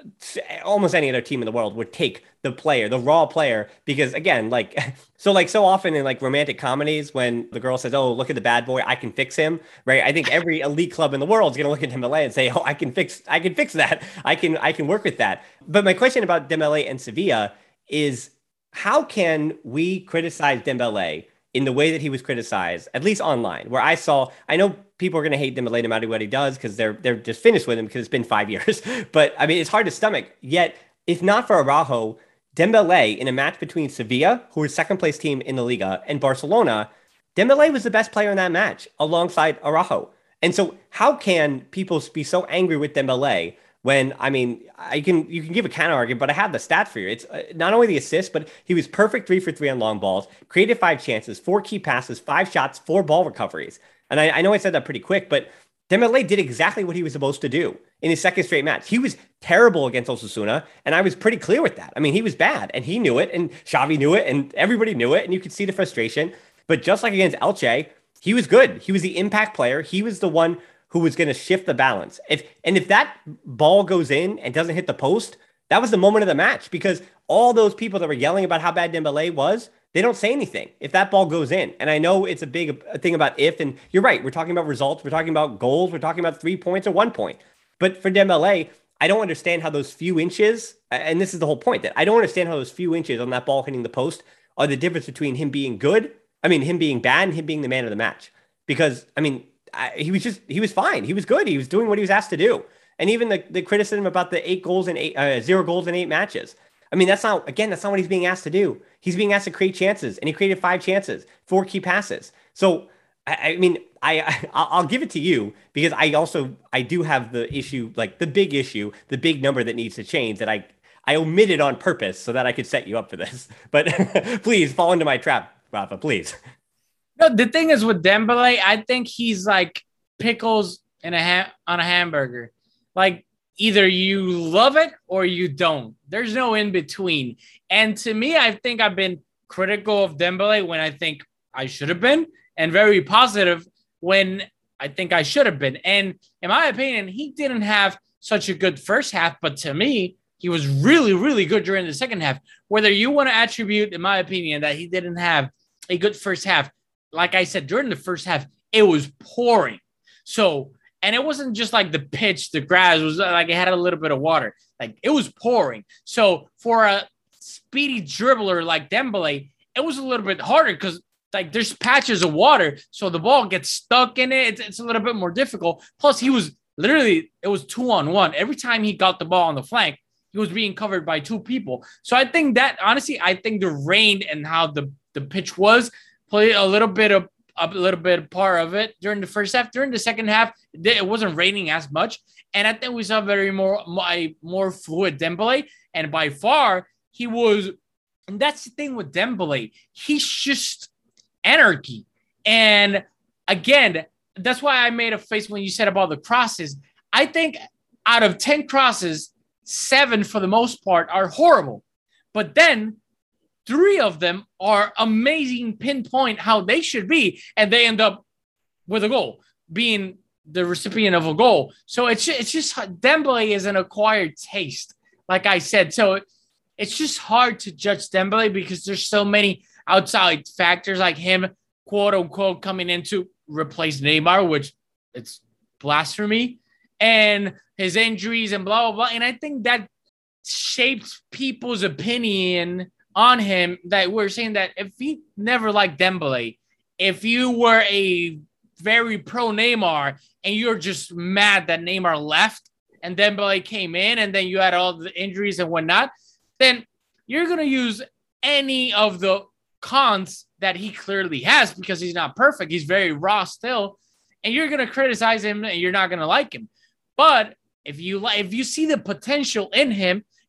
almost any other team in the world would take the player, the raw player, because again, so often in like romantic comedies, when the girl says, "Oh, look at the bad boy, I can fix him," right? I think every elite club in the world is going to look at Dembele and say, "Oh, I can fix that. I can work with that." But my question about Dembele and Sevilla is, how can we criticize Dembele in the way that he was criticized, at least online, where I know people are going to hate Dembele no matter what he does because they're just finished with him because it's been 5 years. But I mean, it's hard to stomach. Yet, if not for Araujo, Dembele in a match between Sevilla, who are second place team in the Liga, and Barcelona, Dembele was the best player in that match alongside Araujo. And so how can people be so angry with Dembele when, I mean, you can give a counter argument, but I have the stats for you. It's not only the assist, but he was perfect 3 for 3 on long balls, created 5 chances, 4 key passes, 5 shots, 4 ball recoveries. And I know I said that pretty quick, but Dembele did exactly what he was supposed to do in his second straight match. He was terrible against Osasuna, and I was pretty clear with that. I mean, he was bad, and he knew it, and Xavi knew it, and everybody knew it, and you could see the frustration. But just like against Elche, he was good. He was the impact player. He was the one who was going to shift the balance. If that ball goes in and doesn't hit the post, that was the moment of the match, because all those people that were yelling about how bad Dembele was, they don't say anything if that ball goes in. And I know it's a big thing about if, and you're right. We're talking about results. We're talking about goals. We're talking about 3 points or 1 point. But for Dembele, I don't understand how those few inches, and this is the whole point, that I don't understand how those few inches on that ball hitting the post are the difference between him being good, him being bad, and him being the man of the match. Because, he was fine. He was good. He was doing what he was asked to do. And even the criticism about the 0 goals in 8 matches. That's not what he's being asked to do. He's being asked to create chances, and he created 5 chances, 4 key passes. So, I'll give it to you, because I do have the issue, like the big issue, the big number that needs to change, that I omitted on purpose so that I could set you up for this. But please fall into my trap, Rafa, please. No, the thing is with Dembele, I think he's like pickles on a hamburger. Like, either you love it or you don't. There's no in between. And to me, I think I've been critical of Dembele when I think I should have been, and very positive when I think I should have been. And in my opinion, he didn't have such a good first half, but to me, he was really, really good during the second half. Whether you want to attribute, in my opinion, that he didn't have a good first half, like I said, during the first half, it was pouring. So, and it wasn't just like the pitch, the grass was like it had a little bit of water. Like, it was pouring. So for a speedy dribbler like Dembele, it was a little bit harder because like there's patches of water. So the ball gets stuck in it. It's a little bit more difficult. Plus, he was literally, it was 2-on-1. Every time he got the ball on the flank, he was being covered by 2 people. So I think that, honestly, I think the rain and how the pitch was played a little bit part of it during the first half. During the second half, it wasn't raining as much, and I think we saw more fluid Dembele. And by far, he was. And that's the thing with Dembele; he's just anarchy. And again, that's why I made a face when you said about the crosses. I think out of 10 crosses, 7 for the most part are horrible, but then 3 of them are amazing, pinpoint how they should be, and they end up with a goal, being the recipient of a goal. So it's just Dembele is an acquired taste, like I said. So it's just hard to judge Dembele because there's so many outside factors, like him, quote unquote, coming in to replace Neymar, which it's blasphemy, and his injuries and blah, blah, blah. And I think that shaped people's opinion on him, that we're saying that if he never liked Dembele, if you were a very pro Neymar and you're just mad that Neymar left and Dembele came in and then you had all the injuries and whatnot, then you're going to use any of the cons that he clearly has because he's not perfect. He's very raw still, and you're going to criticize him and you're not going to like him. But if you see the potential in him,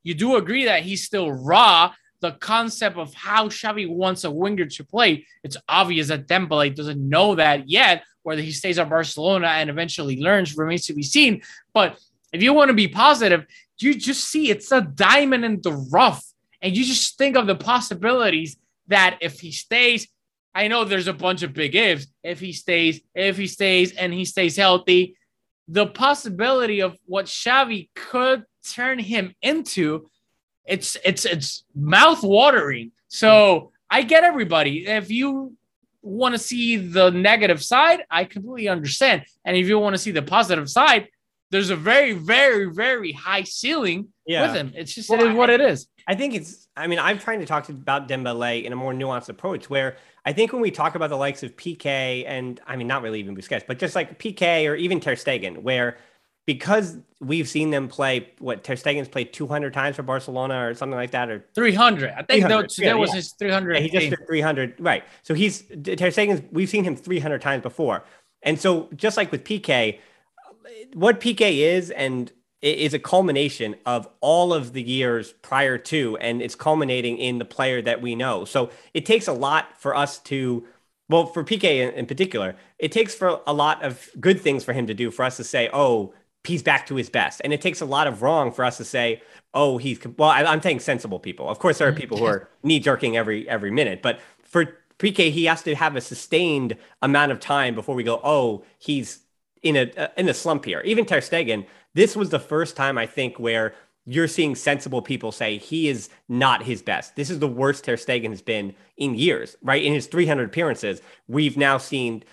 you do agree that he's still raw. The concept of how Xavi wants a winger to play, it's obvious that Dembele doesn't know that yet. Whether he stays at Barcelona and eventually learns remains to be seen. But if you want to be positive, you just see it's a diamond in the rough. And you just think of the possibilities that if he stays, I know there's a bunch of big ifs. If he stays and he stays healthy, the possibility of what Xavi could turn him into, it's mouth-watering. So I get everybody. If you want to see the negative side, I completely understand. And if you want to see the positive side, there's a very, very, very high ceiling with him. It's just, it is what it is. I think I'm trying to talk about Dembele in a more nuanced approach where I think when we talk about the likes of PK and not really even Busquets, but just like PK or even Ter Stegen, where because we've seen them play, Ter Stegen's played 200 times for Barcelona or something like that, or 300. I think that was his 300. Yeah, he just did 300. Right. So Ter Stegen's, we've seen him 300 times before. And so just like with PK, what PK is a culmination of all of the years prior to, and it's culminating in the player that we know. So it takes a lot for us to, for PK in particular, it takes for a lot of good things for him to do for us to say, oh, he's back to his best. And it takes a lot of wrong for us to say, oh, I'm saying sensible people. Of course, there are people who are knee jerking every minute, but for PK, he has to have a sustained amount of time before we go, oh, he's in a slump here. Even Ter Stegen, this was the first time I think where you're seeing sensible people say he is not his best. This is the worst Ter Stegen has been in years, right? In his 300 appearances, we've now seen,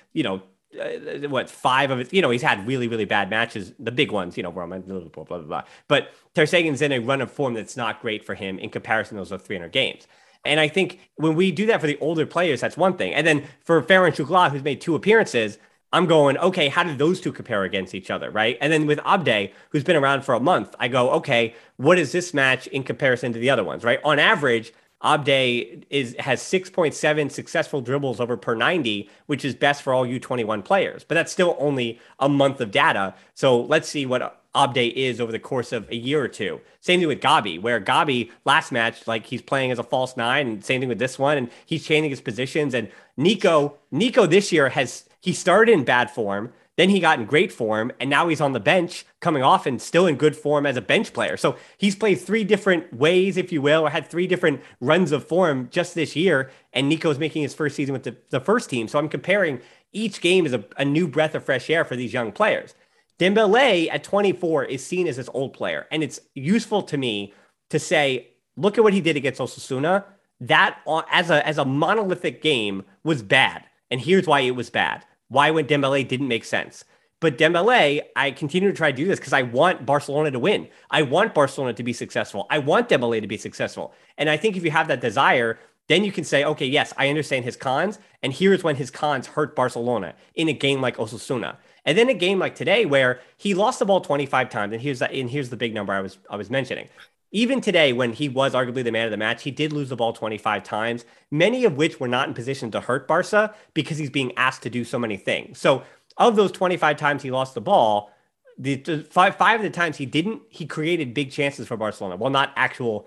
5 of it, he's had really, really bad matches, the big ones, Roma, Liverpool, blah, blah, blah. But Ter Stegen's in a run of form that's not great for him in comparison to those 300 games. And I think when we do that for the older players, that's one thing. And then for Ferran Chukla, who's made 2 appearances, I'm going, okay, how did those two compare against each other, right? And then with Abde, who's been around for a month, I go, okay, what is this match in comparison to the other ones, right? On average, Abde has 6.7 successful dribbles over per 90, which is best for all U21 players. But that's still only a month of data. So let's see what Abde is over the course of a year or two. Same thing with Gabi, where Gabi last match, like he's playing as a false 9, and same thing with this one, and he's changing his positions. And Nico this year he started in bad form, then he got in great form, and now he's on the bench coming off and still in good form as a bench player. So he's played 3 different ways, if you will, or had 3 different runs of form just this year. And Nico's making his first season with the first team. So I'm comparing each game as a new breath of fresh air for these young players. Dembele at 24 is seen as this old player. And it's useful to me to say, look at what he did against Osasuna. That as a monolithic game was bad. And here's why it was bad. Why when Dembele didn't make sense. But Dembele, I continue to try to do this because I want Barcelona to win. I want Barcelona to be successful. I want Dembele to be successful. And I think if you have that desire, then you can say, okay, yes, I understand his cons. And here's when his cons hurt Barcelona in a game like Osasuna. And then a game like today where he lost the ball 25 times. And here's the big number I was mentioning. Even today, when he was arguably the man of the match, he did lose the ball 25 times, many of which were not in position to hurt Barca because he's being asked to do so many things. So of those 25 times he lost the ball, the five of the times he didn't, he created big chances for Barcelona. Well, not actual,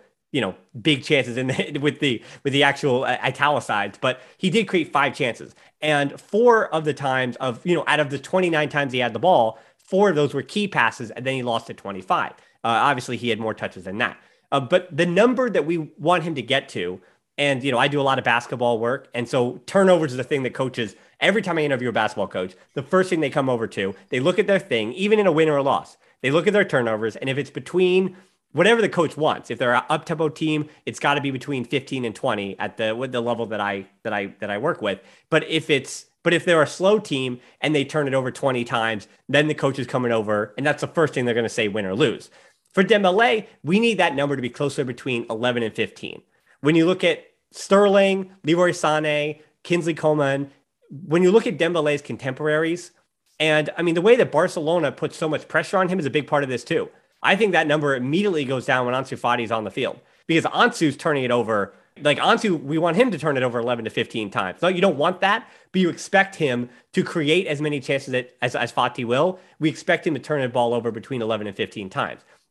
big chances with the actual italicized, but he did create 5 chances. And 4 of the times out of the 29 times he had the ball, 4 of those were key passes, and then he lost at 25. Obviously, he had more touches than that. But the number that we want him to get to, and, I do a lot of basketball work. And so turnovers is the thing that coaches, every time I interview a basketball coach, the first thing they come over to, they look at their thing, even in a win or a loss. They look at their turnovers. And if it's between whatever the coach wants, if they're an up-tempo team, it's got to be between 15 and 20 at the level that I work with. But if they're a slow team and they turn it over 20 times, then the coach is coming over. And that's the first thing they're going to say, win or lose. For Dembele, we need that number to be closer between 11 and 15. When you look at Sterling, Leroy Sané, Kingsley Coman, when you look at Dembele's contemporaries, and the way that Barcelona puts so much pressure on him is a big part of this too. I think that number immediately goes down when Ansu Fati is on the field because Ansu's turning it over. Like Ansu, we want him to turn it over 11 to 15 times. No, you don't want that, but you expect him to create as many chances as Fati will. We expect him to turn the ball over between 11 and 15 times.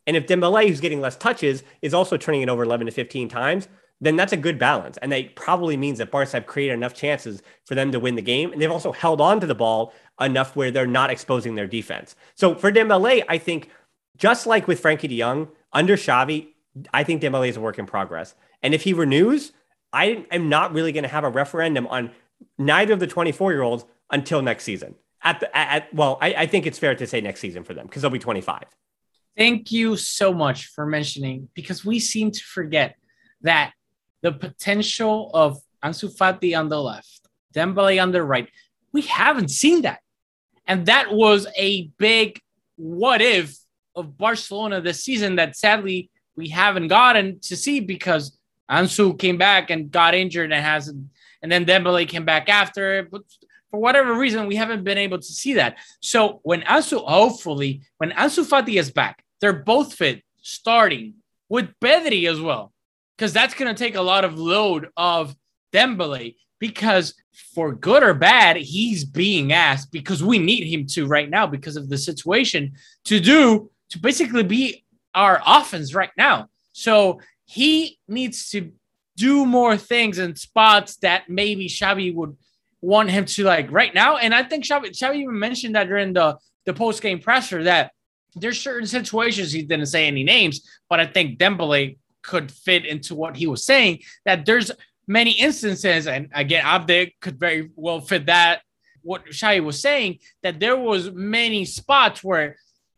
And if Dembele, who's getting less touches, is also turning it over 11 to 15 times, then that's a good balance. And that probably means that Barca have created enough chances for them to win the game. And they've also held on to the ball enough where they're not exposing their defense. So for Dembele, I think just like with Frankie de Jong, under Xavi, I think Dembele is a work in progress. And if he renews, I am not really going to have a referendum on neither of the 24-year-olds until next season. I think it's fair to say next season for them because they'll be 25. Thank you so much for mentioning, because we seem to forget that the potential of Ansu Fati on the left, Dembele on the right, we haven't seen that. And that was a big what if of Barcelona this season that sadly we haven't gotten to see because Ansu came back and got injured and then Dembele came back after. But for whatever reason, we haven't been able to see that. So when Ansu Fati is back, they're both fit, starting with Pedri as well, because that's going to take a lot of load of Dembele, because for good or bad, he's being asked, because we need him to right now because of the situation, to basically be our offense right now. So he needs to do more things in spots that maybe Xavi would want him to, like right now. And I think Xavi even mentioned that during the post-game presser, that there's certain situations, he didn't say any names, but I think Dembele could fit into what he was saying, that there's many instances, and again, Abde could very well fit that, what Xavi was saying, that there was many spots where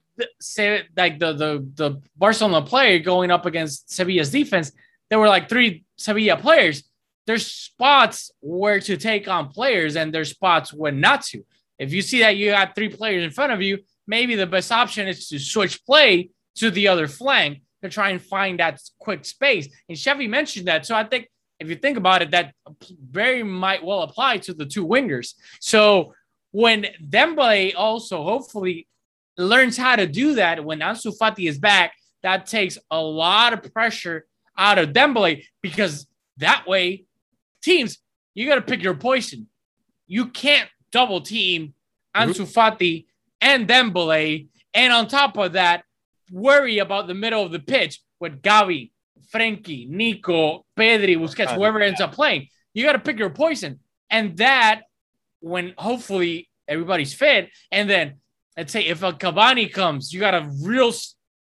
the Barcelona player going up against Sevilla's defense, there were like 3 Sevilla players. There's spots where to take on players and there's spots when not to. If you see that you got 3 players in front of you, maybe the best option is to switch play to the other flank to try and find that quick space. And Xavi mentioned that. So I think if you think about it, that very might well apply to the 2 wingers. So when Dembele also hopefully learns how to do that, when Ansu Fati is back, that takes a lot of pressure out of Dembele, because that way, teams, you got to pick your poison. You can't double team Ansu Fati and Dembele, and on top of that, worry about the middle of the pitch with Gavi, Frenkie, Nico, Pedri, Busquets, whoever ends up playing. You got to pick your poison. And that, when hopefully everybody's fit, and then let's say if a Cavani comes, you got a real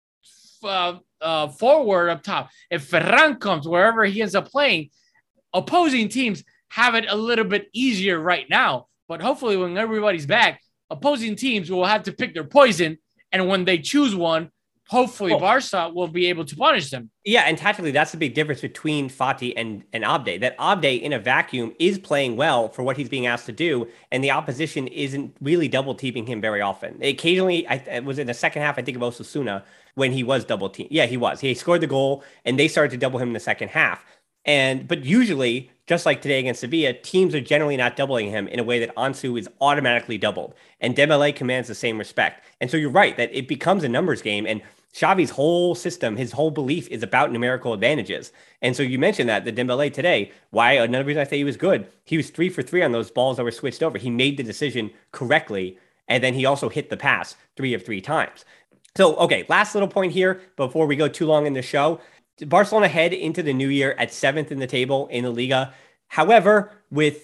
forward up top. If Ferran comes, wherever he ends up playing, opposing teams have it a little bit easier right now. But hopefully when everybody's back, opposing teams will have to pick their poison. And when they choose one, hopefully Barca will be able to punish them. Yeah, and tactically, that's the big difference between Fati and Abde. That Abde, in a vacuum, is playing well for what he's being asked to do, and the opposition isn't really double-teaming him very often. Occasionally, it was in the second half, I think, of Osasuna, when he was double-teamed. Yeah, he was. He scored the goal, and they started to double him in the second half. But usually, just like today against Sevilla, teams are generally not doubling him in a way that Ansu is automatically doubled. And Dembele commands the same respect. And so you're right that it becomes a numbers game. And Xavi's whole system, his whole belief is about numerical advantages. And so you mentioned that the Dembele today, another reason I say he was good, he was 3 for 3 on those balls that were switched over. He made the decision correctly. And then he also hit the pass 3 of 3 times. So, okay, last little point here before we go too long in the show. Barcelona head into the new year at 7th in the table in the Liga. However, with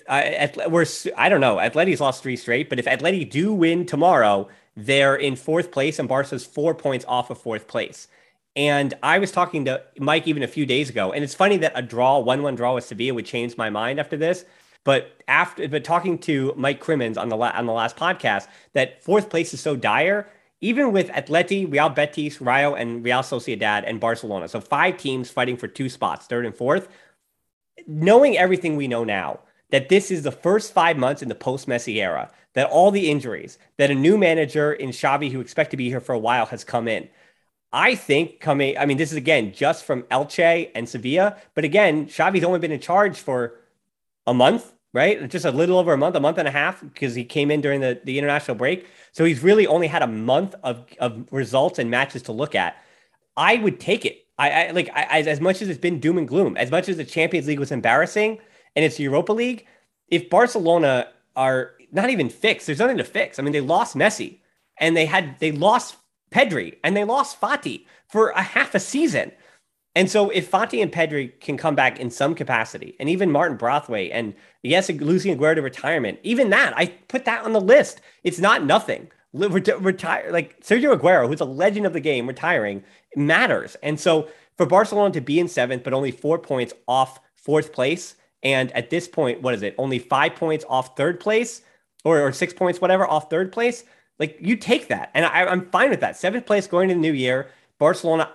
Atleti's lost 3 straight, but if Atleti do win tomorrow, they're in 4th place and Barca's 4 points off of 4th place. And I was talking to Mike even a few days ago, and it's funny that a 1-1 draw with Sevilla would change my mind after this. But talking to Mike Crimmins on the last podcast, that 4th place is so dire. Even with Atleti, Real Betis, Rayo, and Real Sociedad and Barcelona. So 5 teams fighting for 2 spots, 3rd and 4th. Knowing everything we know now, that this is the first 5 months in the post-Messi era, that all the injuries, that a new manager in Xavi who expect to be here for a while has come in. I think this is again just from Elche and Sevilla, but again, Xavi's only been in charge for a month, right? Just a little over a month and a half, because he came in during the international break. So he's really only had a month of results and matches to look at. I would take it. As much as it's been doom and gloom, as much as the Champions League was embarrassing and it's Europa League, if Barcelona are not even fixed, there's nothing to fix. I mean, they lost Messi and they lost Pedri and they lost Fati for a half a season. And so if Fati and Pedri can come back in some capacity, and even Martin Braithwaite, and yes, losing Aguero to retirement, even that, I put that on the list. It's not nothing. Retire, like Sergio Aguero, who's a legend of the game, retiring matters. And so for Barcelona to be in 7th, but only 4 points off 4th place, and at this point, what is it? Only 5 points off 3rd place, or 6 points, whatever, off 3rd place. Like, you take that, and I'm fine with that. 7th place going into the new year. Barcelona,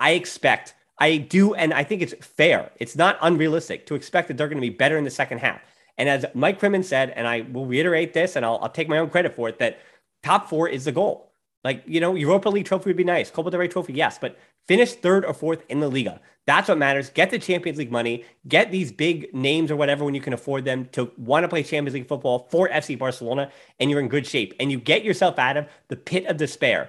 I do, and I think it's fair. It's not unrealistic to expect that they're going to be better in the second half. And as Mike Crimmins said, and I will reiterate this, and I'll take my own credit for it, that top 4 is the goal. Like, Europa League trophy would be nice. Copa del Rey trophy, yes, but finish 3rd or 4th in the Liga. That's what matters. Get the Champions League money. Get these big names or whatever when you can afford them to want to play Champions League football for FC Barcelona, and you're in good shape. And you get yourself out of the pit of despair.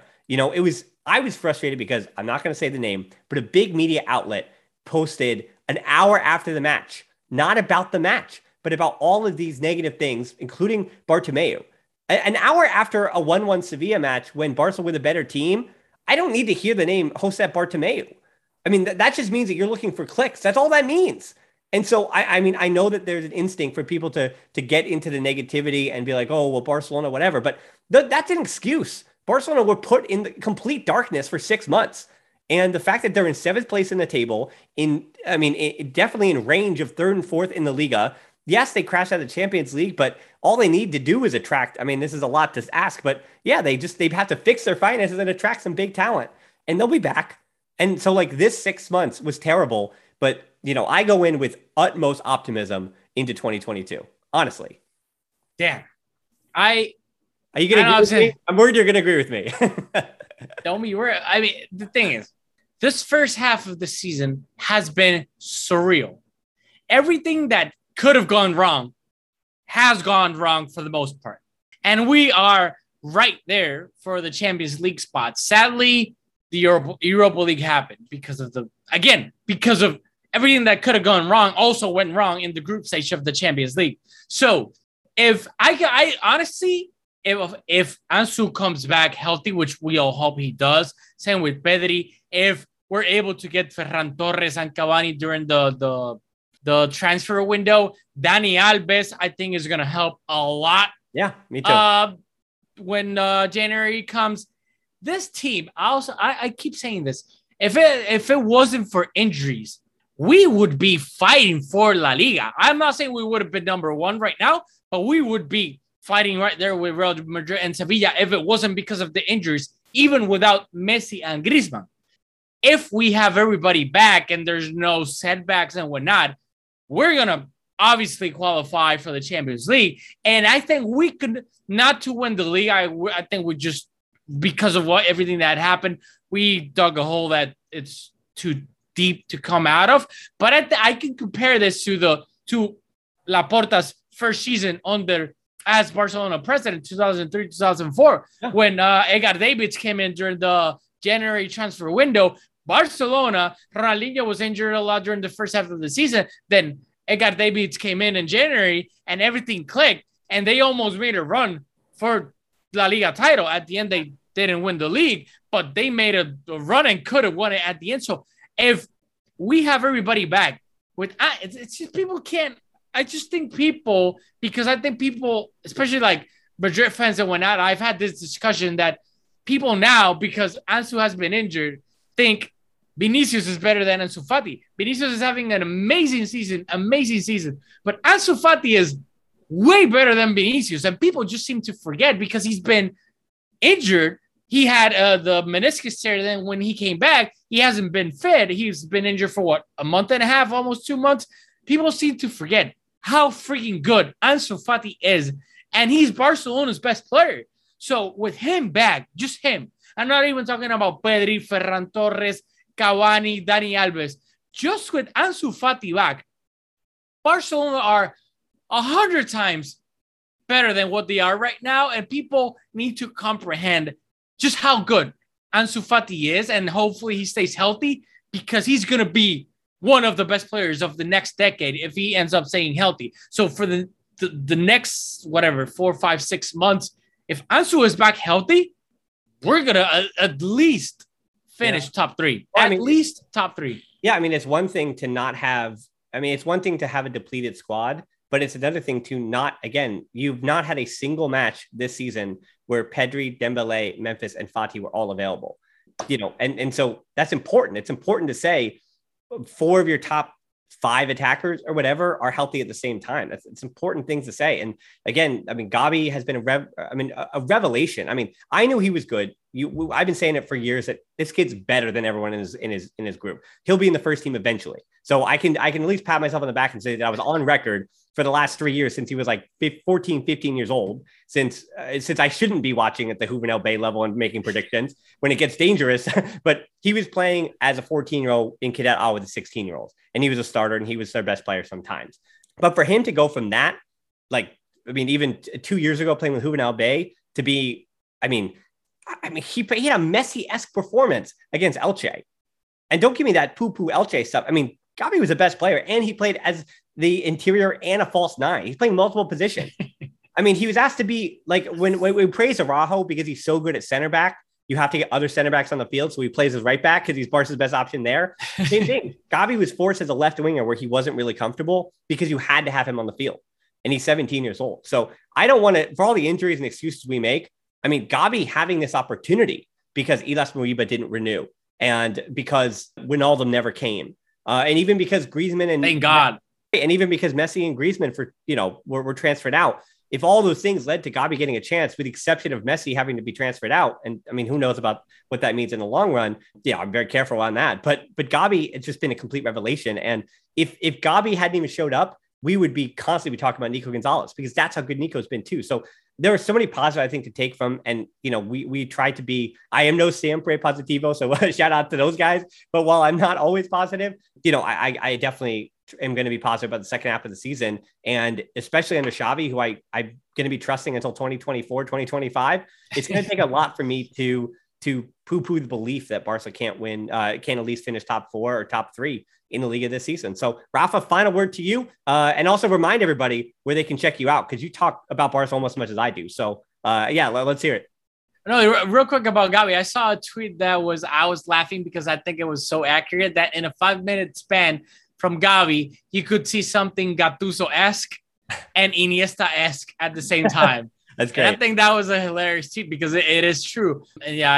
I was frustrated because I'm not going to say the name, but a big media outlet posted an hour after the match, not about the match, but about all of these negative things, including Bartomeu. An hour after a 1-1 Sevilla match when Barca were the better team, I don't need to hear the name Josep Bartomeu. I mean, that just means that you're looking for clicks. That's all that means. And so, I mean, I know that there's an instinct for people to get into the negativity and be like, oh, well, Barcelona, whatever. But that's an excuse. Barcelona were put in the complete darkness for 6 months. And the fact that they're in 7th place in the table, definitely in range of 3rd and 4th in the Liga. Yes, they crashed out of the Champions League, but all they need to do is attract. I mean, this is a lot to ask, but yeah, they have to fix their finances and attract some big talent, and they'll be back. And so, like, this 6 months was terrible, but I go in with utmost optimism into 2022. Honestly, damn. Are you going to agree with me? I'm worried you're going to agree with me. Don't be worried. I mean, the thing is, this first half of the season has been surreal. Everything that could have gone wrong has gone wrong for the most part. And we are right there for the Champions League spot. Sadly, the Europa League happened because of everything that could have gone wrong also went wrong in the group stage of the Champions League. So if I honestly, if Ansu comes back healthy, which we all hope he does, same with Pedri, if we're able to get Ferran Torres and Cavani during the transfer window, Dani Alves, I think, is going to help a lot. Yeah, me too. When January comes, this team, I keep saying this, if it wasn't for injuries, we would be fighting for La Liga. I'm not saying we would have been number 1 right now, but we would be fighting right there with Real Madrid and Sevilla if it wasn't because of the injuries, even without Messi and Griezmann. If we have everybody back and there's no setbacks and whatnot, we're going to obviously qualify for the Champions League. And I think we could, not to win the league, I think we just, because of everything that happened, we dug a hole that it's too deep to come out of. But I can compare this to Laporta's first season as Barcelona president, 2003-2004, when Edgar Davids came in during the January transfer window. Barcelona, Ronaldinho was injured a lot during the first half of the season. Then Edgar Davids came in January and everything clicked, and they almost made a run for La Liga title. At the end, they didn't win the league, but they made a run and could have won it at the end. So if we have everybody back, it's just people can't. I just think people, because I think people, especially like Madrid fans and whatnot, I've had this discussion that people now, because Ansu has been injured, think Vinicius is better than Ansu Fati. Vinicius is having an amazing season, but Ansu Fati is way better than Vinicius, and people just seem to forget because he's been injured. He had the meniscus tear. Then when he came back, he hasn't been fit. He's been injured for a month and a half, almost 2 months. People seem to forget how freaking good Ansu Fati is, and he's Barcelona's best player. So with him back, just him, I'm not even talking about Pedri, Ferran Torres, Cavani, Dani Alves. Just with Ansu Fati back, Barcelona are 100 times better than what they are right now, and people need to comprehend just how good Ansu Fati is, and hopefully he stays healthy, because he's going to be one of the best players of the next decade if he ends up staying healthy. So for the next, 4, 5, 6 months, if Ansu is back healthy, we're going to at least finish top 3. Well, at least top 3. Yeah, I mean, it's one thing to not have, it's one thing to have a depleted squad, but it's another thing to not, again, you've not had a single match this season where Pedri, Dembele, Memphis, and Fati were all available, and so that's important. It's important to say 4 of your top 5 attackers or whatever are healthy at the same time. It's important things to say. And again, Gabi has been a revelation. I knew he was good. I've been saying it for years that this kid's better than everyone in his group. He'll be in the first team eventually. So I can at least pat myself on the back and say that I was on record for the last 3 years since he was like 14, 15 years old, since I shouldn't be watching at the Juvenil Bay level and making predictions when it gets dangerous. But he was playing as a 14-year-old in Cadet A with the 16-year-olds, and he was a starter and he was their best player sometimes. But for him to go from that, even 2 years ago playing with Juvenil Bay to be, he had a Messi-esque performance against Elche. And don't give me that poo-poo Elche stuff. Gabi was the best player, and he played as the interior and a false 9. He's playing multiple positions. He was asked to be like, when we praise Araujo because he's so good at center back, you have to get other center backs on the field. So he plays as right back because he's Barca's best option there. Same thing. Gabi was forced as a left winger where he wasn't really comfortable because you had to have him on the field, and he's 17 years old. So I don't want to, for all the injuries and excuses we make, Gabi having this opportunity because Illas Moriba didn't renew, and because Wijnaldum never came. And even because Griezmann and thank God, and even because Messi and Griezmann were transferred out. If all those things led to Gabi getting a chance, with the exception of Messi having to be transferred out, and who knows about what that means in the long run? Yeah, I'm very careful on that. But Gabi, it's just been a complete revelation. And if Gabi hadn't even showed up, we would be constantly talking about Nico Gonzalez, because that's how good Nico's been too. So there are so many positives I think to take from, and we try to be. I am no siempre positivo, so shout out to those guys. But while I'm not always positive, I definitely am going to be positive about the second half of the season, and especially under Xavi, who I'm going to be trusting until 2024, 2025. It's going to take a lot for me to poo-poo the belief that Barca can't win, can't at least finish top 4 or top 3 in the Liga this season. So Rafa, final word to you, and also remind everybody where they can check you out, because you talk about Barca almost as much as I do. So let's hear it. No, real quick about Gabi. I saw a tweet I was laughing because I think it was so accurate that in a 5-minute span from Gabi, you could see something Gattuso-esque and Iniesta-esque at the same time. That's great. And I think that was a hilarious tweet because it is true. And yeah,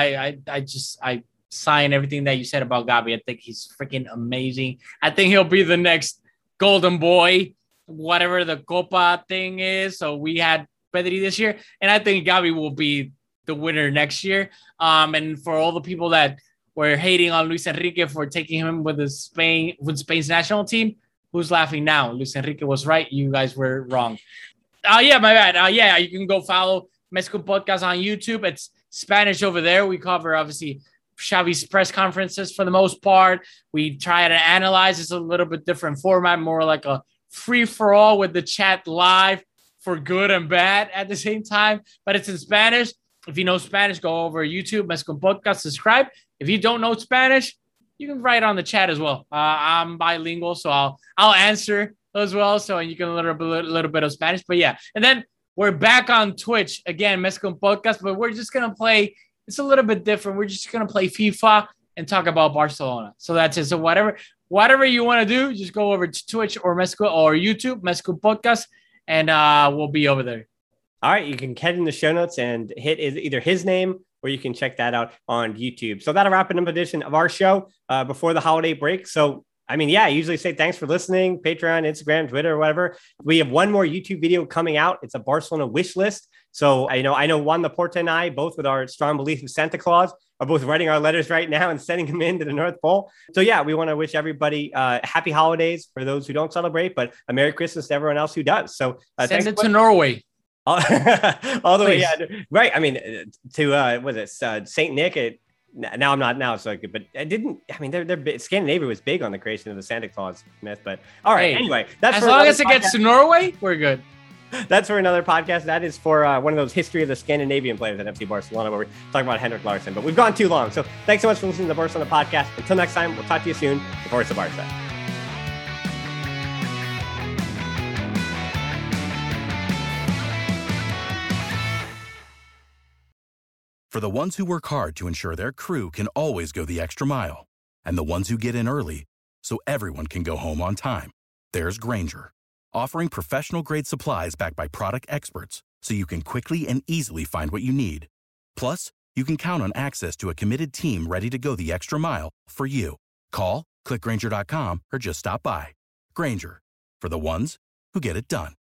I sign everything that you said about Gabi. I think he's freaking amazing. I think he'll be the next golden boy, whatever the Copa thing is. So we had Pedri this year, and I think Gabi will be the winner next year. And for all the people that were hating on Luis Enrique for taking him with Spain's national team, who's laughing now? Luis Enrique was right. You guys were wrong. Yeah, my bad. You can go follow Mexico Podcast on YouTube. It's Spanish over there. We cover, obviously, Xavi's press conferences for the most part. We try to analyze. It's a little bit different format, more like a free-for-all with the chat live for good and bad at the same time. But it's in Spanish. If you know Spanish, go over YouTube, Mexico Podcast, subscribe. If you don't know Spanish, you can write on the chat as well. I'm bilingual, so I'll answer as well. So you can learn a little bit of Spanish. But yeah, and then we're back on Twitch again, Mexico Podcast. But we're just gonna play. It's a little bit different. We're just gonna play FIFA and talk about Barcelona. So that's it. So whatever you want to do, just go over to Twitch or Mexico or YouTube, Mexico Podcast, and we'll be over there. All right, you can head in the show notes and hit either his name, or you can check that out on YouTube. So that'll wrap it up edition of our show before the holiday break. So, I usually say thanks for listening, Patreon, Instagram, Twitter, whatever. We have one more YouTube video coming out. It's a Barcelona wish list. So I know Juan Laporta and I, both with our strong belief in Santa Claus, are both writing our letters right now and sending them into the North Pole. So yeah, we want to wish everybody happy holidays for those who don't celebrate, but a Merry Christmas to everyone else who does. So send it to Norway. All the way, yeah, right. To Saint Nick? Now I'm not now, so but I didn't. They're Scandinavia was big on the creation of the Santa Claus myth, but all right. Anyway, that's as long as it gets to Norway, we're good. That's for another podcast. That is for one of those history of the Scandinavian players at FC Barcelona, where we're talking about Henrik Larsson. But we've gone too long, so thanks so much for listening to the Barcelona podcast. Until next time, we'll talk to you soon. Forza Barca. For the ones who work hard to ensure their crew can always go the extra mile, and the ones who get in early so everyone can go home on time, there's Grainger, offering professional-grade supplies backed by product experts so you can quickly and easily find what you need. Plus, you can count on access to a committed team ready to go the extra mile for you. Call, click Grainger.com, or just stop by. Grainger, for the ones who get it done.